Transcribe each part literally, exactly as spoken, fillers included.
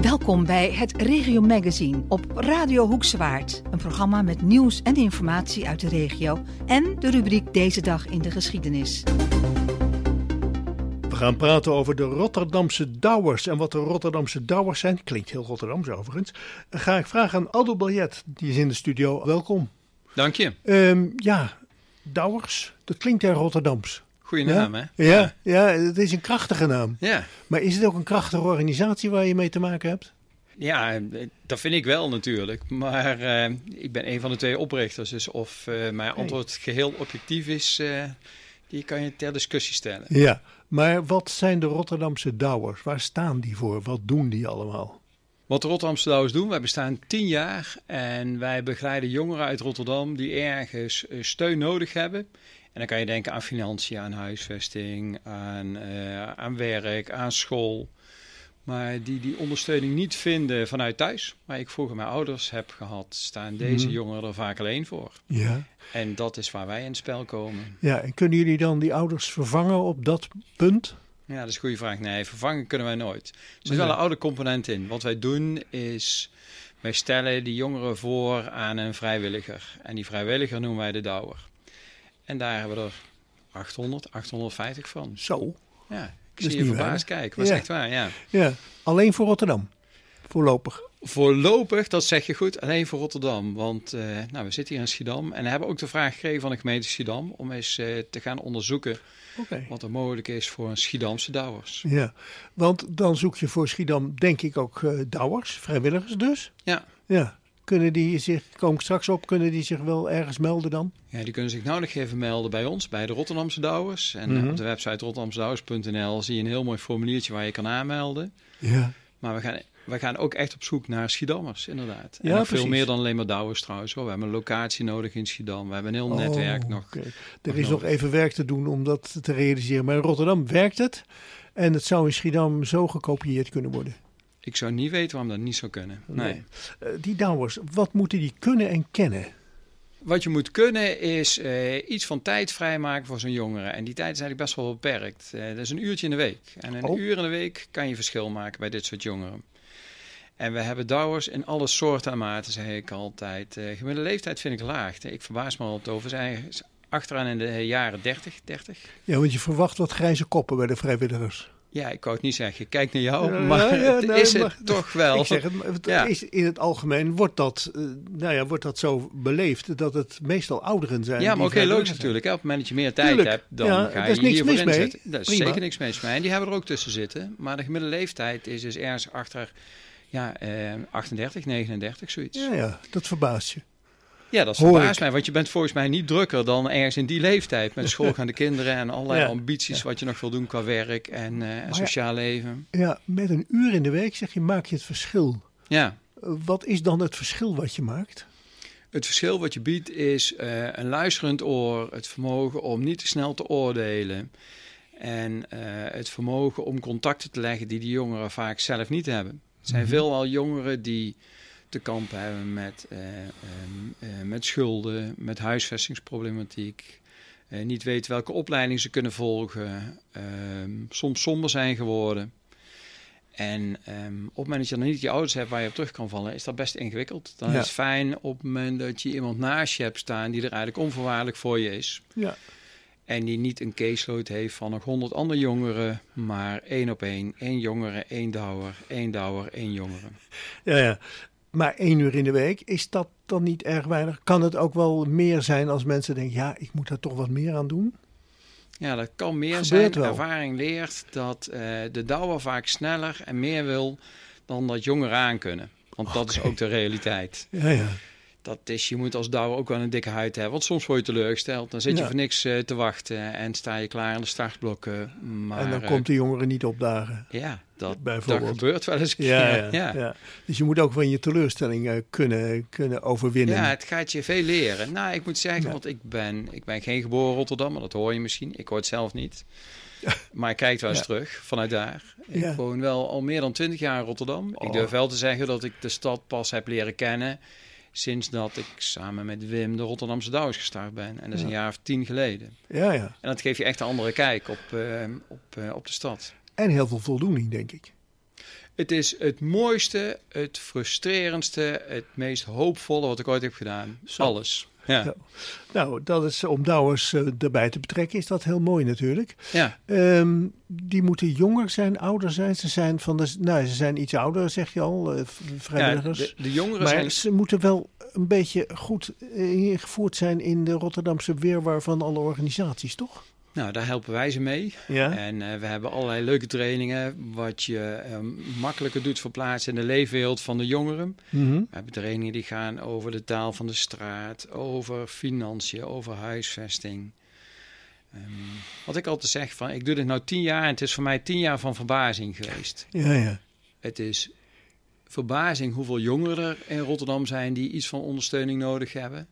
Welkom bij het Regio Magazine op Radio Hoekswaard. Een programma met nieuws en informatie uit de regio en de rubriek Deze Dag in de Geschiedenis. We gaan praten over de Rotterdamse Douwers. En wat de Rotterdamse Douwers zijn, klinkt heel Rotterdams overigens, ga ik vragen aan Aldo Baljet, die is in de studio. Welkom. Dank je. Um, ja, Douwers, dat klinkt heel Rotterdams. Goeie naam, ja? hè? Ja, ja, het is een krachtige naam. Ja. Maar is het ook een krachtige organisatie waar je mee te maken hebt? Ja, dat vind ik wel natuurlijk. Maar uh, ik ben een van de twee oprichters. Dus of uh, mijn antwoord hey. geheel objectief is, uh, die kan je ter discussie stellen. Ja, maar wat zijn de Rotterdamse Douwers? Waar staan die voor? Wat doen die allemaal? Wat de Rotterdamse Douwers doen, wij bestaan tien jaar. En wij begeleiden jongeren uit Rotterdam die ergens steun nodig hebben. En dan kan je denken aan financiën, aan huisvesting, aan, uh, aan werk, aan school. Maar die die ondersteuning niet vinden vanuit thuis, waar ik vroeger mijn ouders heb gehad, staan deze mm-hmm. jongeren er vaak alleen voor. Ja. En dat is waar wij in het spel komen. Ja, en kunnen jullie dan die ouders vervangen op dat punt? Ja, dat is een goede vraag. Nee, vervangen kunnen wij nooit. Er zit wel een oude component in. Wat wij doen is, wij stellen die jongeren voor aan een vrijwilliger. En die vrijwilliger noemen wij de douwer. En daar hebben we er achthonderd, achthonderdvijftig van. Zo. Ja, ik zie je verbaasd kijken. Dat is ja. echt waar, ja. Ja, alleen voor Rotterdam, voorlopig. Voorlopig, dat zeg je goed, alleen voor Rotterdam. Want uh, nou, we zitten hier in Schiedam en hebben ook de vraag gekregen van de gemeente Schiedam om eens uh, te gaan onderzoeken okay. wat er mogelijk is voor een Schiedamse douwers. Ja, want dan zoek je voor Schiedam denk ik ook uh, douwers, vrijwilligers dus? Ja. Ja. Kunnen die zich, kom ik straks op, kunnen die zich wel ergens melden dan? Ja, die kunnen zich nou nog even melden bij ons, bij de Rotterdamse Douwers. En mm-hmm. op de website rotterdamse douwers punt n l zie je een heel mooi formuliertje waar je kan aanmelden. Ja. Maar we gaan, we gaan ook echt op zoek naar Schiedammers, inderdaad. En ja, nog veel precies. meer dan alleen maar Douwers trouwens. Hoor. We hebben een locatie nodig in Schiedam. We hebben een heel oh, netwerk nog. Okay. Er is nog even werk te doen om dat te realiseren. Maar in Rotterdam werkt het. En het zou in Schiedam zo gekopieerd kunnen worden. Ik zou niet weten waarom dat niet zou kunnen. Nee. nee. Uh, die douwers, wat moeten die kunnen en kennen? Wat je moet kunnen is uh, iets van tijd vrijmaken voor zo'n jongere. En die tijd is eigenlijk best wel beperkt. Uh, dat is een uurtje in de week. En een oh. uur in de week kan je verschil maken bij dit soort jongeren. En we hebben douwers in alle soorten en maten, zeg ik altijd. Uh, gemiddelde leeftijd vind ik laag. Ik verbaas me al op het over. Zijn achteraan in de jaren dertig, dertig. Ja, want je verwacht wat grijze koppen bij de vrijwilligers. Ja, ik wou het niet zeggen. Kijk naar jou, ja, maar ja, het nee, is het maar, toch wel. Ik zeg het, het ja. is, in het algemeen wordt dat, uh, nou ja, wordt dat zo beleefd dat het meestal ouderen zijn. Ja, maar ook heel logisch natuurlijk. Hè? Op het moment dat je meer tijd Tuurlijk. hebt, dan ja, ga je niks hiervoor mis inzetten. Mee. Daar is Prima. zeker niks mis mee. En die hebben er ook tussen zitten. Maar de gemiddelde leeftijd is dus ergens achter ja, eh, achtendertig, negenendertig, zoiets. Ja, ja, dat verbaast je. Ja, dat verbaast mij, want je bent volgens mij niet drukker dan ergens in die leeftijd. Met schoolgaande kinderen en allerlei ja. ambities ja. wat je nog wil doen qua werk en, uh, en sociaal ja, leven. Ja, met een uur in de week zeg je, maak je het verschil. Ja. Uh, wat is dan het verschil wat je maakt? Het verschil wat je biedt is uh, een luisterend oor, het vermogen om niet te snel te oordelen. En uh, het vermogen om contacten te leggen die die jongeren vaak zelf niet hebben. Er zijn mm-hmm. veelal jongeren die te kampen hebben met, uh, um, uh, met schulden, met huisvestingsproblematiek. Uh, niet weten welke opleiding ze kunnen volgen. Uh, soms somber zijn geworden. En um, op het moment dat je dan niet je ouders hebt waar je op terug kan vallen, is dat best ingewikkeld. Dan ja. is het fijn op het moment dat je iemand naast je hebt staan die er eigenlijk onvoorwaardelijk voor je is. Ja. En die niet een caseload heeft van nog honderd andere jongeren, maar één op één. Één jongere, één douwer, één douwer, één jongere. Ja, ja. Maar één uur in de week, is dat dan niet erg weinig? Kan het ook wel meer zijn als mensen denken, ja, ik moet daar toch wat meer aan doen? Ja, dat kan meer Gebeurt zijn. Wel. Ervaring leert dat uh, de douwer vaak sneller en meer wil dan dat jongeren aan kunnen. Want okay. dat is ook de realiteit. Ja, ja. Dat is, je moet als douwer ook wel een dikke huid hebben. Want soms word je teleurgesteld. Dan zit je ja. voor niks uh, te wachten en sta je klaar aan de startblokken. Maar, en dan uh, komt de jongere niet opdagen. Ja, dat, dat gebeurt wel eens. Ja, ja, ja. ja. Dus je moet ook van je teleurstelling uh, kunnen, kunnen overwinnen. Ja, het gaat je veel leren. Nou, ik moet zeggen, ja. want ik ben, ik ben geen geboren Rotterdammer. Dat hoor je misschien. Ik hoor het zelf niet. Maar ik kijk wel eens ja. terug vanuit daar. Ik ja. woon wel al meer dan twintig jaar in Rotterdam. Oh. Ik durf wel te zeggen dat ik de stad pas heb leren kennen sinds dat ik samen met Wim de Rotterdamse Douwers gestart ben. En dat is ja. een jaar of tien geleden. Ja, ja. En dat geeft je echt een andere kijk op, uh, op, uh, op de stad. En heel veel voldoening, denk ik. Het is het mooiste, het frustrerendste, het meest hoopvolle wat ik ooit heb gedaan. Zo. Alles. Ja. Ja. Nou, dat is, om Douwers uh, erbij te betrekken is dat heel mooi natuurlijk. Ja. Um, die moeten jonger zijn, ouder zijn. Ze zijn, van de, nou, ze zijn iets ouder, zeg je al, uh, vrijwilligers. Ja, de, de jongeren maar zijn... ze moeten wel een beetje goed uh, ingevoerd zijn in de Rotterdamse wirwar van alle organisaties, toch? Nou, daar helpen wij ze mee. Ja. En uh, we hebben allerlei leuke trainingen, wat je uh, makkelijker doet verplaatsen in de leefwereld van de jongeren. Mm-hmm. We hebben trainingen die gaan over de taal van de straat, over financiën, over huisvesting. Um, wat ik altijd zeg, van, ik doe dit nou tien jaar en het is voor mij tien jaar van verbazing geweest. Ja, ja. Het is verbazing hoeveel jongeren er in Rotterdam zijn die iets van ondersteuning nodig hebben.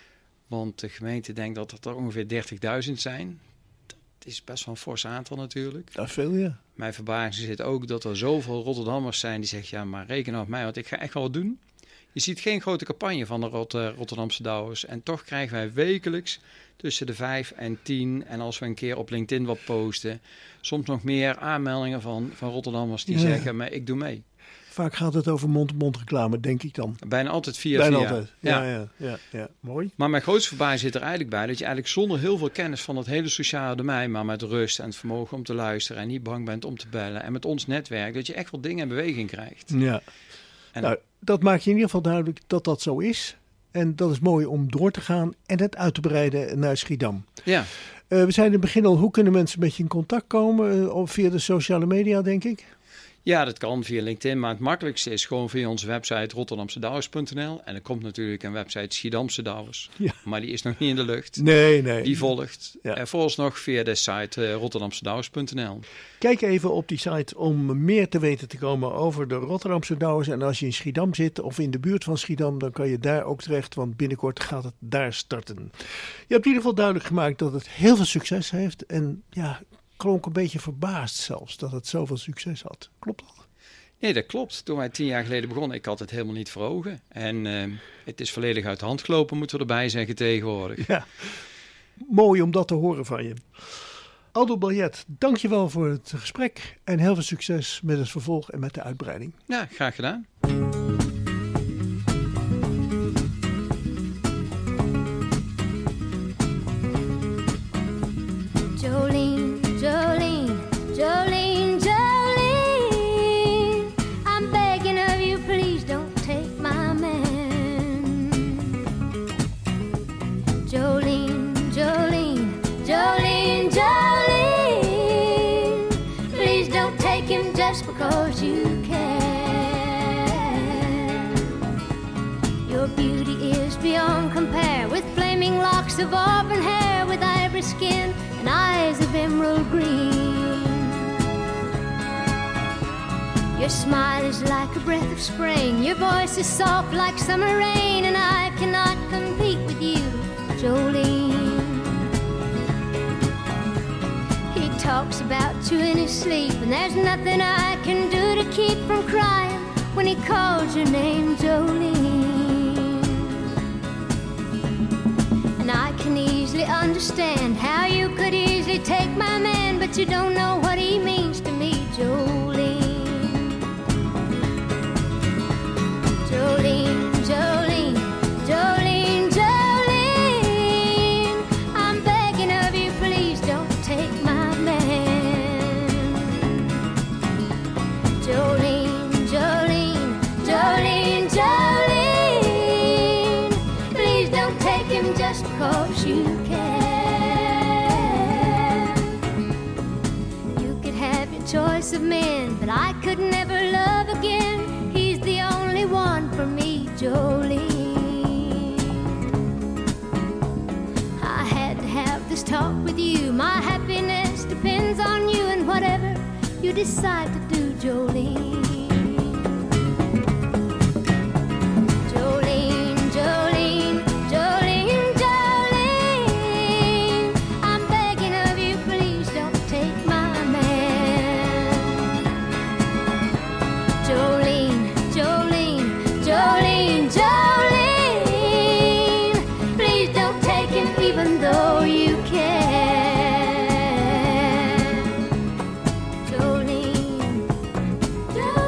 Want de gemeente denkt dat er ongeveer dertigduizend zijn. Het is best wel een fors aantal natuurlijk. Dat is veel, ja. Mijn verbazing zit ook dat er zoveel Rotterdammers zijn die zeggen... ja, maar reken nou op mij, want ik ga echt wel wat doen. Je ziet geen grote campagne van de Rot- Rotterdamse Douwers. En toch krijgen wij wekelijks tussen de vijf en tien... en als we een keer op LinkedIn wat posten... soms nog meer aanmeldingen van, van Rotterdammers die ja. zeggen... maar ik doe mee. Vaak gaat het over mond-op-mond reclame, denk ik dan. Bijna altijd via Bijna via. altijd, ja, ja, ja, ja, ja. Mooi. Maar mijn grootste verbazing zit er eigenlijk bij... dat je eigenlijk zonder heel veel kennis van het hele sociale domein... maar met rust en het vermogen om te luisteren... en niet bang bent om te bellen... en met ons netwerk, dat je echt wel dingen in beweging krijgt. Ja. En nou, dat maakt je in ieder geval duidelijk dat dat zo is. En dat is mooi om door te gaan en het uit te breiden naar Schiedam. Ja. Uh, we zijn in het begin al, hoe kunnen mensen met je in contact komen? Uh, via de sociale media, denk ik? Ja, dat kan via LinkedIn, maar het makkelijkste is gewoon via onze website rotterdamse douwers punt n l. En er komt natuurlijk een website Schiedamse Douwers, ja. maar die is nog niet in de lucht. Nee, nee. Die volgt. Ja. En vooralsnog via de site uh, rotterdamse douwers punt n l. Kijk even op die site om meer te weten te komen over de Rotterdamse Douwers. En als je in Schiedam zit of in de buurt van Schiedam, dan kan je daar ook terecht, want binnenkort gaat het daar starten. Je hebt in ieder geval duidelijk gemaakt dat het heel veel succes heeft en ja... klonk een beetje verbaasd zelfs dat het zoveel succes had. Klopt dat? Nee, dat klopt. Toen wij tien jaar geleden begonnen, ik had het helemaal niet voor ogen. En uh, het is volledig uit de hand gelopen, moeten we erbij zeggen tegenwoordig. Ja, mooi om dat te horen van je. Aldo Baljet, dankjewel voor het gesprek en heel veel succes met het vervolg en met de uitbreiding. Ja, graag gedaan. Jolene, Jolene, Jolene, Jolene, I'm begging of you, please don't take my man. Jolene, Jolene, Jolene, Jolene, please don't take him just because you can. Your beauty is beyond compare, with flaming locks of auburn hair, with ivory skin and eyes of emerald green. Your smile is like a breath of spring, your voice is soft like summer rain, and I cannot compete with you, Jolene. He talks about you in his sleep, and there's nothing I can do to keep from crying when he calls your name, Jolene. And I can easily understand how you could easily take my man, but you don't know what he means to me, Jolene. Jolene, Jolene, Jolene, Jolene, I'm begging of you, please don't take my man. Jolene, Jolene, Jolene, Jolene, please don't take him just because you can. You could have your choice of men, but I could never love again. He's the only one for me, Jolene. I had to have this talk with you. My happiness depends on you, and whatever you decide to do, Jolene. Jolene, Jolene, Jolene, Jolene, I'm begging of you, please don't take my man. Jolene, Jolene, Jolene, Jolene, please don't take him even though you can. Jolene, Jolene.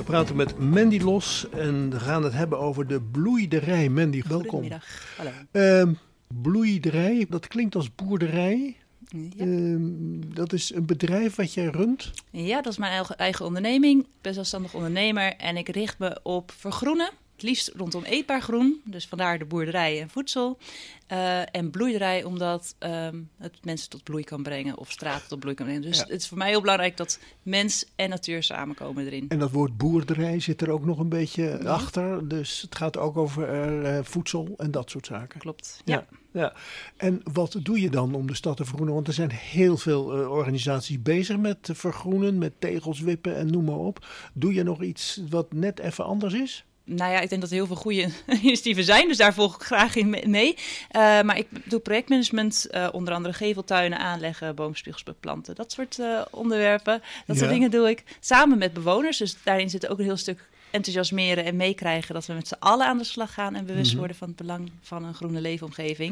praten met Mandy Los en we gaan het hebben over de bloeiderij. Mandy, welkom. Goedemiddag, hallo. Uh, bloeiderij, dat klinkt als boerderij. Ja. Uh, dat is een bedrijf wat jij runt? Ja, dat is mijn eigen, eigen onderneming. Ik ben zelfstandig ondernemer en ik richt me op vergroenen. Het liefst rondom eetbaar groen, dus vandaar de boerderij en voedsel. Uh, en bloeiderij, omdat um, het mensen tot bloei kan brengen of straten tot bloei kan brengen. Dus ja. Het is voor mij heel belangrijk dat mens en natuur samenkomen erin. En dat woord boerderij zit er ook nog een beetje ja. achter. Dus het gaat ook over uh, voedsel en dat soort zaken. Klopt, ja. ja. Ja, en wat doe je dan om de stad te vergroenen? Want er zijn heel veel uh, organisaties bezig met vergroenen, met tegels wippen en noem maar op. Doe je nog iets wat net even anders is? Nou ja, ik denk dat er heel veel goede initiatieven zijn, dus daar volg ik graag in mee. Uh, maar ik doe projectmanagement, uh, onder andere geveltuinen aanleggen, boomspiegels beplanten, dat soort uh, onderwerpen. Dat ja. soort dingen doe ik samen met bewoners. Dus daarin zit ook een heel stuk enthousiasmeren en meekrijgen dat we met z'n allen aan de slag gaan en bewust mm-hmm. worden van het belang van een groene leefomgeving.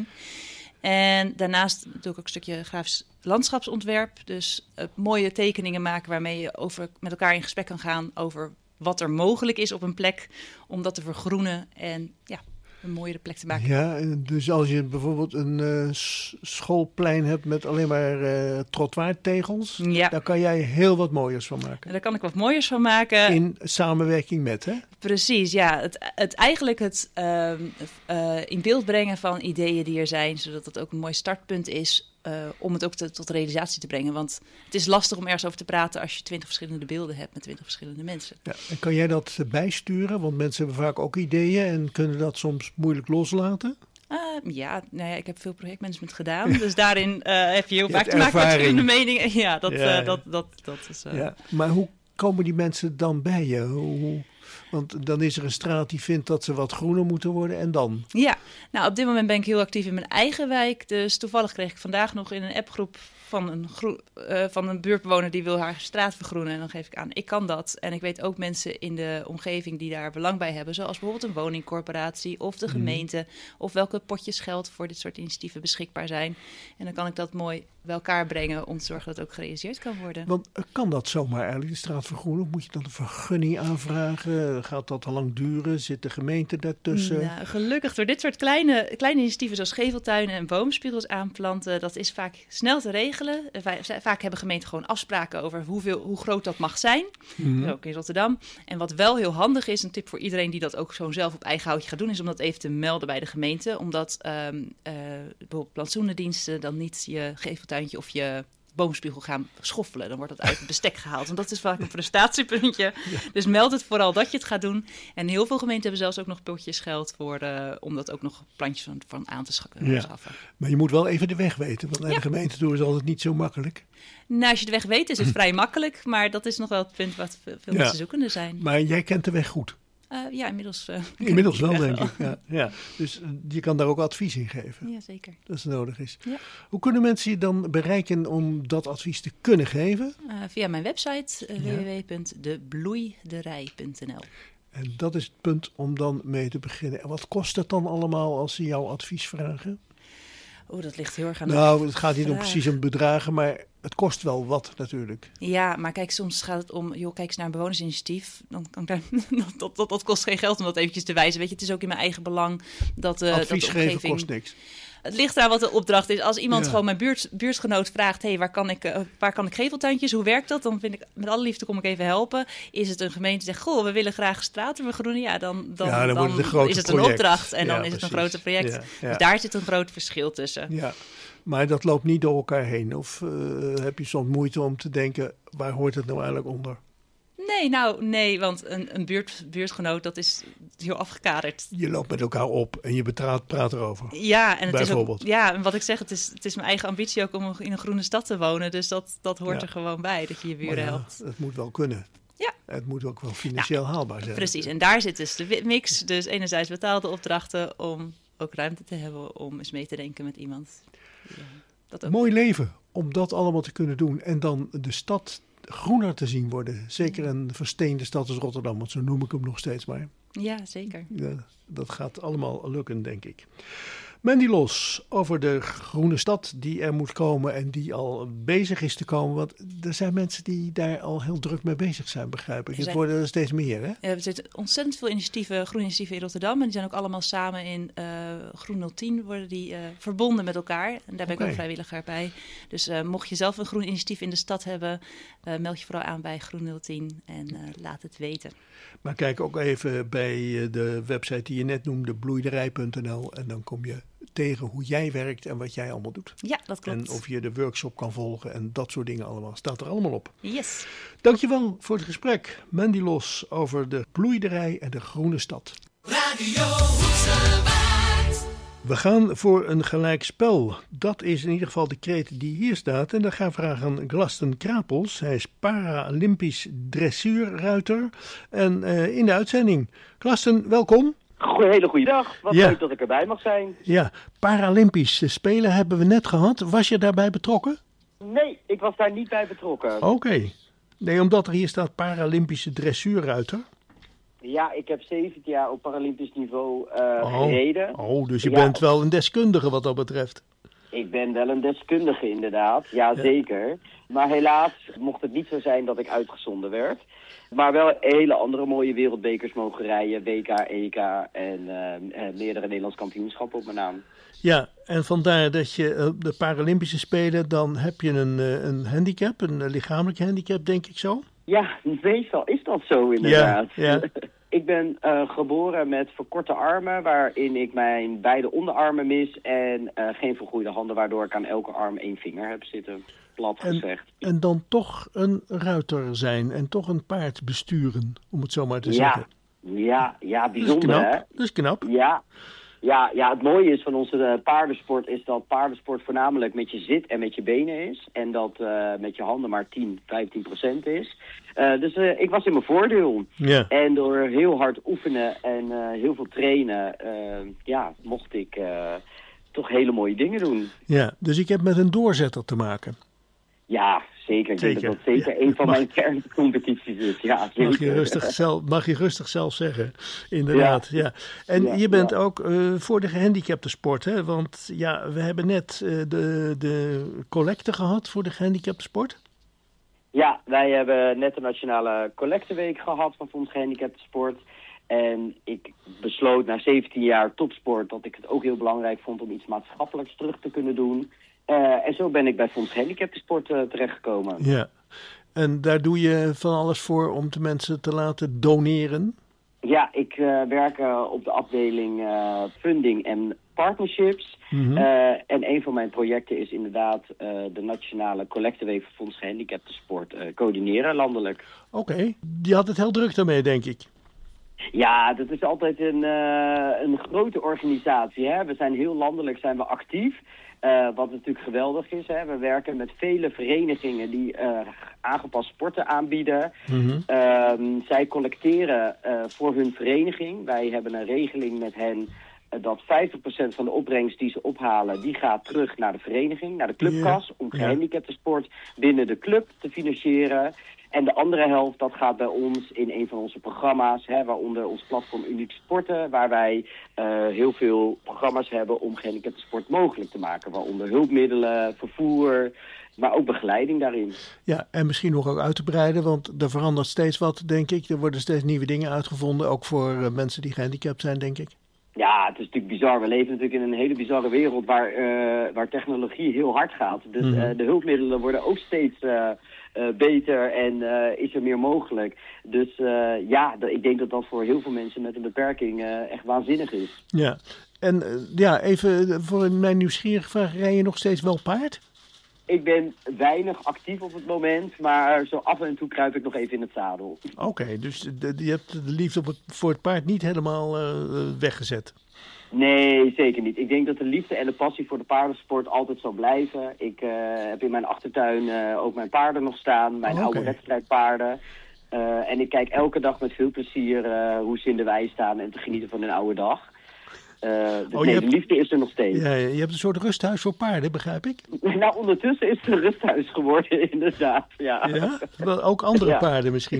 En daarnaast doe ik ook een stukje grafisch landschapsontwerp. Dus uh, mooie tekeningen maken waarmee je over, met elkaar in gesprek kan gaan over wat er mogelijk is op een plek om dat te vergroenen en ja, een mooiere plek te maken. Ja, dus als je bijvoorbeeld een uh, schoolplein hebt met alleen maar uh, trottoirtegels, ja. daar kan jij heel wat mooiers van maken. Daar kan ik wat mooiers van maken. In samenwerking met, hè? Precies, ja. Het, het eigenlijk het uh, uh, in beeld brengen van ideeën die er zijn, zodat het ook een mooi startpunt is. Uh, om het ook te, tot realisatie te brengen. Want het is lastig om ergens over te praten als je twintig verschillende beelden hebt met twintig verschillende mensen. Ja, en kan jij dat bijsturen? Want mensen hebben vaak ook ideeën en kunnen dat soms moeilijk loslaten. Uh, ja, nou ja, ik heb veel projectmanagement gedaan. Dus daarin uh, heb je heel je vaak te maken met verschillende meningen. Ja, dat, ja, uh, dat, dat, dat is... Uh... Ja, maar hoe komen die mensen dan bij je? Hoe... Want dan is er een straat die vindt dat ze wat groener moeten worden en dan? Ja, nou op dit moment ben ik heel actief in mijn eigen wijk. Dus toevallig kreeg ik vandaag nog in een appgroep van een, gro- uh, van een buurtbewoner die wil haar straat vergroenen. En dan geef ik aan, ik kan dat. En ik weet ook mensen in de omgeving die daar belang bij hebben. Zoals bijvoorbeeld een woningcorporatie of de gemeente. Mm. Of welke potjes geld voor dit soort initiatieven beschikbaar zijn. En dan kan ik dat mooi bij elkaar brengen om te zorgen dat het ook gerealiseerd kan worden. Want kan dat zomaar eigenlijk, de straat vergroenen? Of moet je dan een vergunning aanvragen? Gaat dat al lang duren? Zit de gemeente daartussen? Nou, gelukkig door dit soort kleine, kleine initiatieven zoals geveltuinen en boomspiegels aanplanten, dat is vaak snel te regelen. Vaak hebben gemeenten gewoon afspraken over hoeveel, hoe groot dat mag zijn. Mm-hmm. Ook in Rotterdam. En wat wel heel handig is, een tip voor iedereen die dat ook zo zelf op eigen houtje gaat doen, is om dat even te melden bij de gemeente. Omdat um, uh, bijvoorbeeld plantsoenendiensten dan niet je geveltuintje of je boomspiegel gaan schoffelen. Dan wordt dat uit het bestek gehaald. Want dat is vaak een prestatiepuntje. Ja. Dus meld het vooral dat je het gaat doen. En heel veel gemeenten hebben zelfs ook nog potjes geld voor, uh, om dat ook nog plantjes van, van aan te schaffen. Ja. Maar je moet wel even de weg weten. Want naar ja. de gemeente toe is altijd niet zo makkelijk. Nou, als je de weg weet is het vrij makkelijk. Maar dat is nog wel het punt wat veel ja. mensen zoekende zijn. Maar jij kent de weg goed. Uh, ja, inmiddels. Uh, inmiddels wel, denk ik. Ja, ja. Dus uh, je kan daar ook advies in geven. Ja, zeker. Dat is nodig is. Ja. Hoe kunnen mensen je dan bereiken om dat advies te kunnen geven? Uh, via mijn website uh, ja. w w w punt de bloeiderij punt n l. En dat is het punt om dan mee te beginnen. En wat kost het dan allemaal als ze jouw advies vragen? Oh, dat ligt heel erg aan. Nou, het gaat niet om precies om bedragen, maar het kost wel wat natuurlijk. Ja, maar kijk, soms gaat het om, joh, kijk eens naar een bewonersinitiatief. Dan kan ik daar, dat, dat, dat kost geen geld om dat eventjes te wijzen. Weet je, het is ook in mijn eigen belang dat uh, advies dat de omgeving geven kost niks. Het ligt aan wat de opdracht is. Als iemand ja. gewoon mijn buurt, buurtgenoot vraagt, hey, waar kan ik, uh, waar kan ik geveltuintjes? Hoe werkt dat? Dan vind ik, met alle liefde kom ik even helpen. Is het een gemeente die zegt, goh, we willen graag straten vergroenen? Ja, dan, dan, ja, dan, dan het een is het project. een opdracht en ja, dan is precies. het een groot project. Ja, ja. Dus daar zit een groot verschil tussen. Ja, maar dat loopt niet door elkaar heen. Of uh, heb je soms moeite om te denken, waar hoort het nou eigenlijk onder? Nee, nou nee, want een, een buurt, buurtgenoot, dat is heel afgekaderd. Je loopt met elkaar op en je betraat, praat erover. Ja, en het bijvoorbeeld. Is ook, ja, en wat ik zeg, het is, het is mijn eigen ambitie ook om in een groene stad te wonen. Dus dat, dat hoort ja. er gewoon bij, dat je je buren ja, helpt. Het moet wel kunnen. Ja. Het moet ook wel financieel nou, haalbaar zijn. Precies, en daar zit dus de mix. Dus enerzijds betaalde opdrachten om ook ruimte te hebben om eens mee te denken met iemand. Ja, dat ook. Mooi leven om dat allemaal te kunnen doen en dan de stad groener te zien worden. Zeker een versteende stad als Rotterdam, want zo noem ik hem nog steeds maar. Ja, zeker. Ja, dat gaat allemaal lukken, denk ik. Mandy Los over de groene stad die er moet komen en die al bezig is te komen. Want er zijn mensen die daar al heel druk mee bezig zijn, begrijp ik. Het zijn... worden er steeds meer, hè? Ja, er zitten ontzettend veel initiatieven, groene initiatieven in Rotterdam. En die zijn ook allemaal samen in uh, Groen nul tien worden die uh, verbonden met elkaar. En daar ben okay. ik ook vrijwilliger bij. Dus uh, mocht je zelf een groen initiatief in de stad hebben, uh, meld je vooral aan bij Groen nul tien en uh, laat het weten. Maar kijk ook even bij de website die je net noemde, bloeiderij punt n l. En dan kom je tegen hoe jij werkt en wat jij allemaal doet. Ja, dat klopt. En of je de workshop kan volgen en dat soort dingen allemaal. Staat er allemaal op. Yes. Dankjewel voor het gesprek. Mandy Los over de bloeiderij en de groene stad. Radio Hoeksewaard. We gaan voor een gelijk spel. Dat is in ieder geval de kreet die hier staat. En dan gaan we vragen aan Glasten Krapels. Hij is Paralympisch dressuurruiter. En uh, in de uitzending. Glasten, welkom. Goeie, hele goede dag. Wat ja. leuk dat ik erbij mag zijn. Ja, Paralympische Spelen hebben we net gehad. Was je daarbij betrokken? Nee, ik was daar niet bij betrokken. Oké. Okay. Nee, omdat er hier staat Paralympische dressuurruiter. Ja, ik heb zeventien jaar op Paralympisch niveau uh, oh. gereden. Oh, dus je ja. bent wel een deskundige wat dat betreft. Ik ben wel een deskundige inderdaad, ja, ja zeker. Maar helaas mocht het niet zo zijn dat ik uitgezonden werd. Maar wel hele andere mooie wereldbekers mogen rijden, W K, E K en uh, meerdere Nederlands kampioenschappen op mijn naam. Ja, en vandaar dat je op de Paralympische Spelen, dan heb je een, een handicap, een lichamelijke handicap, denk ik zo? Ja, meestal is dat zo inderdaad. Ja, ja. Ik ben uh, geboren met verkorte armen, waarin ik mijn beide onderarmen mis en uh, geen vergroeide handen, waardoor ik aan elke arm één vinger heb zitten, plat en, gezegd. En dan toch een ruiter zijn en toch een paard besturen, om het zo maar te ja, zeggen. Ja, ja, bijzonder dat is knap, hè? Dat is knap. Ja. Ja, ja, het mooie is van onze uh, paardensport is dat paardensport voornamelijk met je zit en met je benen is. En dat uh, met je handen maar tien, vijftien procent is. Uh, dus uh, ik was in mijn voordeel. Ja. En door heel hard oefenen en uh, heel veel trainen, uh, ja, mocht ik uh, toch hele mooie dingen doen. Ja, dus ik heb met een doorzetter te maken. Ja, zeker. Ik zeker. denk dat dat zeker ja. een van mag, mijn kerncompetities is. Ja, zeker. Mag je rustig zelf, mag je rustig zelf zeggen, inderdaad. Ja. Ja. En ja, je bent ja. ook uh, voor de gehandicapte sport, hè? Want ja, we hebben net uh, de, de collecte gehad voor de gehandicapte sport. Ja, wij hebben net de Nationale Collecteweek gehad van Fonds Gehandicapte Sport. En ik besloot na zeventien jaar topsport dat ik het ook heel belangrijk vond om iets maatschappelijks terug te kunnen doen. Uh, en zo ben ik bij Fonds Gehandicapte Sport uh, terechtgekomen. Ja, en daar doe je van alles voor om de mensen te laten doneren? Ja, ik uh, werk uh, op de afdeling uh, funding en partnerships. Mm-hmm. Uh, en een van mijn projecten is inderdaad uh, de Nationale Collecteweek van Fonds Gehandicapte Sport uh, coördineren landelijk. Oké, okay. Die had het heel druk daarmee, denk ik. Ja, dat is altijd een, uh, een grote organisatie. Hè? We zijn heel landelijk zijn we actief. Uh, wat natuurlijk geweldig is. Hè? We werken met vele verenigingen die uh, aangepast sporten aanbieden. Mm-hmm. Uh, zij collecteren uh, voor hun vereniging. Wij hebben een regeling met hen uh, dat vijftig procent van de opbrengst die ze ophalen, die gaat terug naar de vereniging, naar de clubkas, yeah. om gehandicapte sport binnen de club te financieren. En de andere helft, dat gaat bij ons in een van onze programma's, hè, waaronder ons platform Uniek Sporten, waar wij uh, heel veel programma's hebben om gehandicapte sport mogelijk te maken. Waaronder hulpmiddelen, vervoer, maar ook begeleiding daarin. Ja, en misschien nog ook uit te breiden, want er verandert steeds wat, denk ik. Er worden steeds nieuwe dingen uitgevonden, ook voor uh, mensen die gehandicapt zijn, denk ik. Ja, het is natuurlijk bizar. We leven natuurlijk in een hele bizarre wereld waar, uh, waar technologie heel hard gaat. Dus mm. uh, de hulpmiddelen worden ook steeds uh, uh, beter en uh, is er meer mogelijk. Dus uh, ja, d- ik denk dat dat voor heel veel mensen met een beperking uh, echt waanzinnig is. Ja, en uh, ja, even voor mijn nieuwsgierige vraag, rij je nog steeds wel paard? Ik ben weinig actief op het moment, maar zo af en toe kruip ik nog even in het zadel. Oké, okay, dus de, je hebt de liefde op het, voor het paard niet helemaal uh, weggezet? Nee, zeker niet. Ik denk dat de liefde en de passie voor de paardensport altijd zal blijven. Ik uh, heb in mijn achtertuin uh, ook mijn paarden nog staan, mijn oh, okay. oude wedstrijdpaarden. Uh, en ik kijk elke dag met veel plezier uh, hoe ze in de wei staan en te genieten van hun oude dag. Uh, dus oh, nee, hebt... de liefde is er nog steeds. Ja, je hebt een soort rusthuis voor paarden, begrijp ik? Nou, ondertussen is het een rusthuis geworden, inderdaad. Ja, ja? Wel, ook andere ja. paarden misschien al?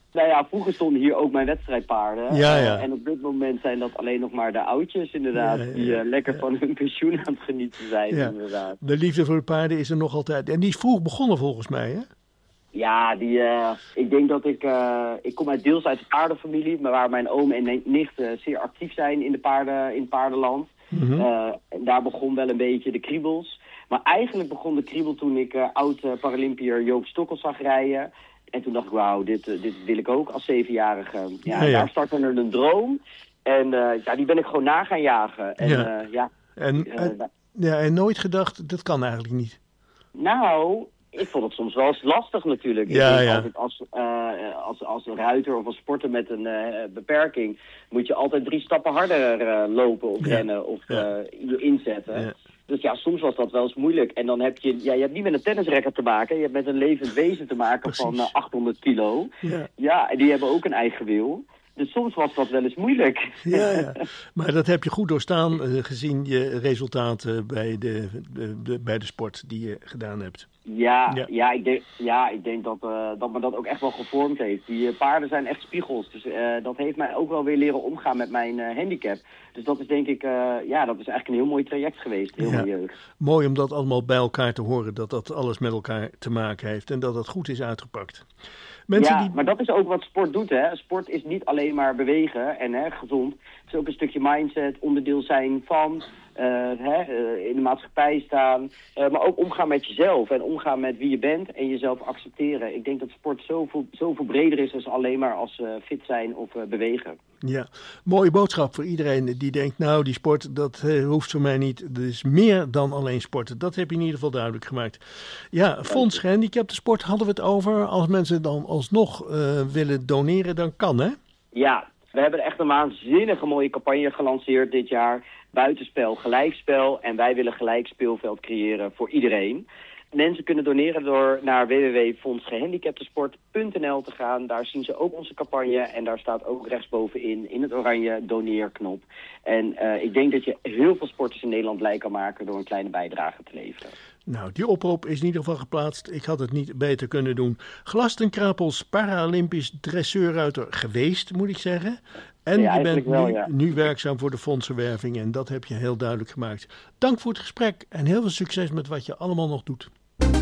Nou ja, vroeger stonden hier ook mijn wedstrijdpaarden. Ja, ja. Uh, en op dit moment zijn dat alleen nog maar de oudjes inderdaad, ja, ja, ja. die uh, lekker ja. van hun pensioen aan het genieten zijn. Ja. Inderdaad. De liefde voor de paarden is er nog altijd. En die is vroeg begonnen volgens mij, hè? Ja, die, uh, ik denk dat ik... Uh, ik kom uit deels uit de paardenfamilie, maar waar mijn oom en nicht uh, zeer actief zijn in, de paarden, in het paardenland. Mm-hmm. Uh, en daar begon wel een beetje de kriebels. Maar eigenlijk begon de kriebel toen ik uh, oud-Paralympiër Joop Stokkel zag rijden. En toen dacht ik, wauw, dit, uh, dit wil ik ook als zevenjarige. Ja, ja, ja. Daar startte er een droom. En uh, ja, die ben ik gewoon na gaan jagen. En, ja. Uh, ja, en, uh, en, ja, en nooit gedacht, dat kan eigenlijk niet. Nou... Ik vond het soms wel eens lastig natuurlijk. Ja, ik ja. Altijd als, uh, als, als een ruiter of als sporter met een uh, beperking... moet je altijd drie stappen harder uh, lopen of ja. rennen of ja. uh, je inzetten. Ja. Dus ja, soms was dat wel eens moeilijk. En dan heb je... Ja, je hebt niet met een tennisracket te maken. Je hebt met een levend wezen te maken Precies. van uh, achthonderd kilo. Ja. ja, en die hebben ook een eigen wil. Dus soms was dat wel eens moeilijk. Ja, ja. Maar dat heb je goed doorstaan uh, gezien je resultaten bij de, de, de, bij de sport die je gedaan hebt. Ja, ja. ja, ik, denk, ja ik denk dat, uh, dat me dat ook echt wel gevormd heeft. Die uh, paarden zijn echt spiegels. Dus uh, dat heeft mij ook wel weer leren omgaan met mijn uh, handicap. Dus dat is denk ik, uh, ja, dat is eigenlijk een heel mooi traject geweest. Heel ja. jeugd. Mooi om dat allemaal bij elkaar te horen. Dat dat alles met elkaar te maken heeft. En dat het goed is uitgepakt. Mensen ja, die... maar dat is ook wat sport doet, hè. Sport is niet alleen maar bewegen en hè, gezond. Het is ook een stukje mindset, onderdeel zijn van, uh, hè, uh, in de maatschappij staan. Uh, maar ook omgaan met jezelf en omgaan met wie je bent en jezelf accepteren. Ik denk dat sport zoveel, zoveel breder is dan alleen maar als uh, fit zijn of uh, bewegen. Ja, mooie boodschap voor iedereen die denkt, nou die sport dat uh, hoeft voor mij niet. Het is meer dan alleen sporten. Dat heb je in ieder geval duidelijk gemaakt. Ja, Fonds Gehandicapten Sport hadden we het over. Als mensen dan alsnog uh, willen doneren, dan kan hè? Ja, we hebben echt een waanzinnige mooie campagne gelanceerd dit jaar. Buitenspel, gelijkspel. En wij willen gelijk speelveld creëren voor iedereen. Mensen kunnen doneren door naar w w w punt fonds gehandicaptensport punt n l te gaan. Daar zien ze ook onze campagne en daar staat ook rechtsbovenin in het oranje doneerknop. En uh, ik denk dat je heel veel sporters in Nederland blij kan maken door een kleine bijdrage te leveren. Nou, die oproep is in ieder geval geplaatst. Ik had het niet beter kunnen doen. Glasten Krapels, Paralympisch dresseurruiter geweest, moet ik zeggen. En ja, je bent nu, wel, ja. nu werkzaam voor de fondsenwerving en dat heb je heel duidelijk gemaakt. Dank voor het gesprek en heel veel succes met wat je allemaal nog doet.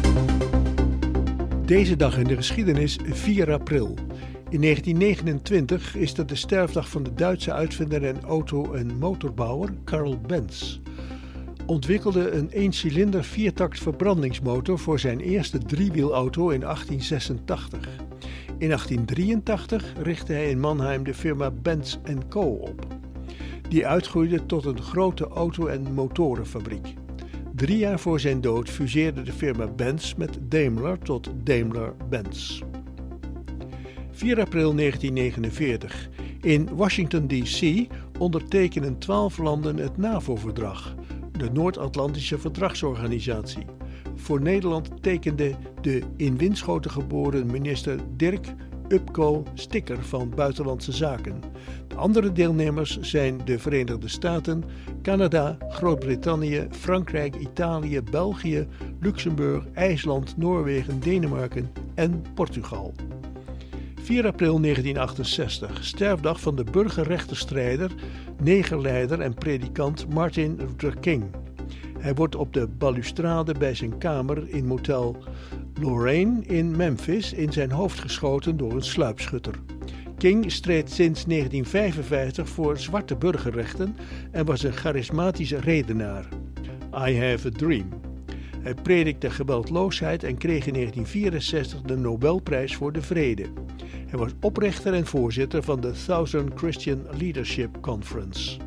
Deze dag in de geschiedenis, vier april. In negentien negenentwintig is dat de sterfdag van de Duitse uitvinder en auto- en motorbouwer Karl Benz. Ontwikkelde een eencilinder viertakt verbrandingsmotor voor zijn eerste driewielauto in achttien zesentachtig. In achttien drieëntachtig richtte hij in Mannheim de firma Benz en Co. op. Die uitgroeide tot een grote auto- en motorenfabriek. Drie jaar voor zijn dood fuseerde de firma Benz met Daimler tot Daimler-Benz. vier april negentien negenenveertig. In Washington D C ondertekenen twaalf landen het NAVO-verdrag, de Noord-Atlantische Verdragsorganisatie. Voor Nederland tekende de in Winschoten geboren minister Dirk Upco Sticker van Buitenlandse Zaken. De andere deelnemers zijn de Verenigde Staten, Canada, Groot-Brittannië, Frankrijk, Italië, België, Luxemburg, IJsland, Noorwegen, Denemarken en Portugal. vier april negentien achtenzestig, sterfdag van de burgerrechtenstrijder, negerleider en predikant Martin Luther King. Hij wordt op de balustrade bij zijn kamer in motel Lorraine in Memphis in zijn hoofd geschoten door een sluipschutter. King streed sinds negentien vijfenvijftig voor zwarte burgerrechten en was een charismatische redenaar. I have a dream. Hij predikte geweldloosheid en kreeg in negentien vierenzestig de Nobelprijs voor de Vrede. Hij was oprichter en voorzitter van de Southern Christian Leadership Conference.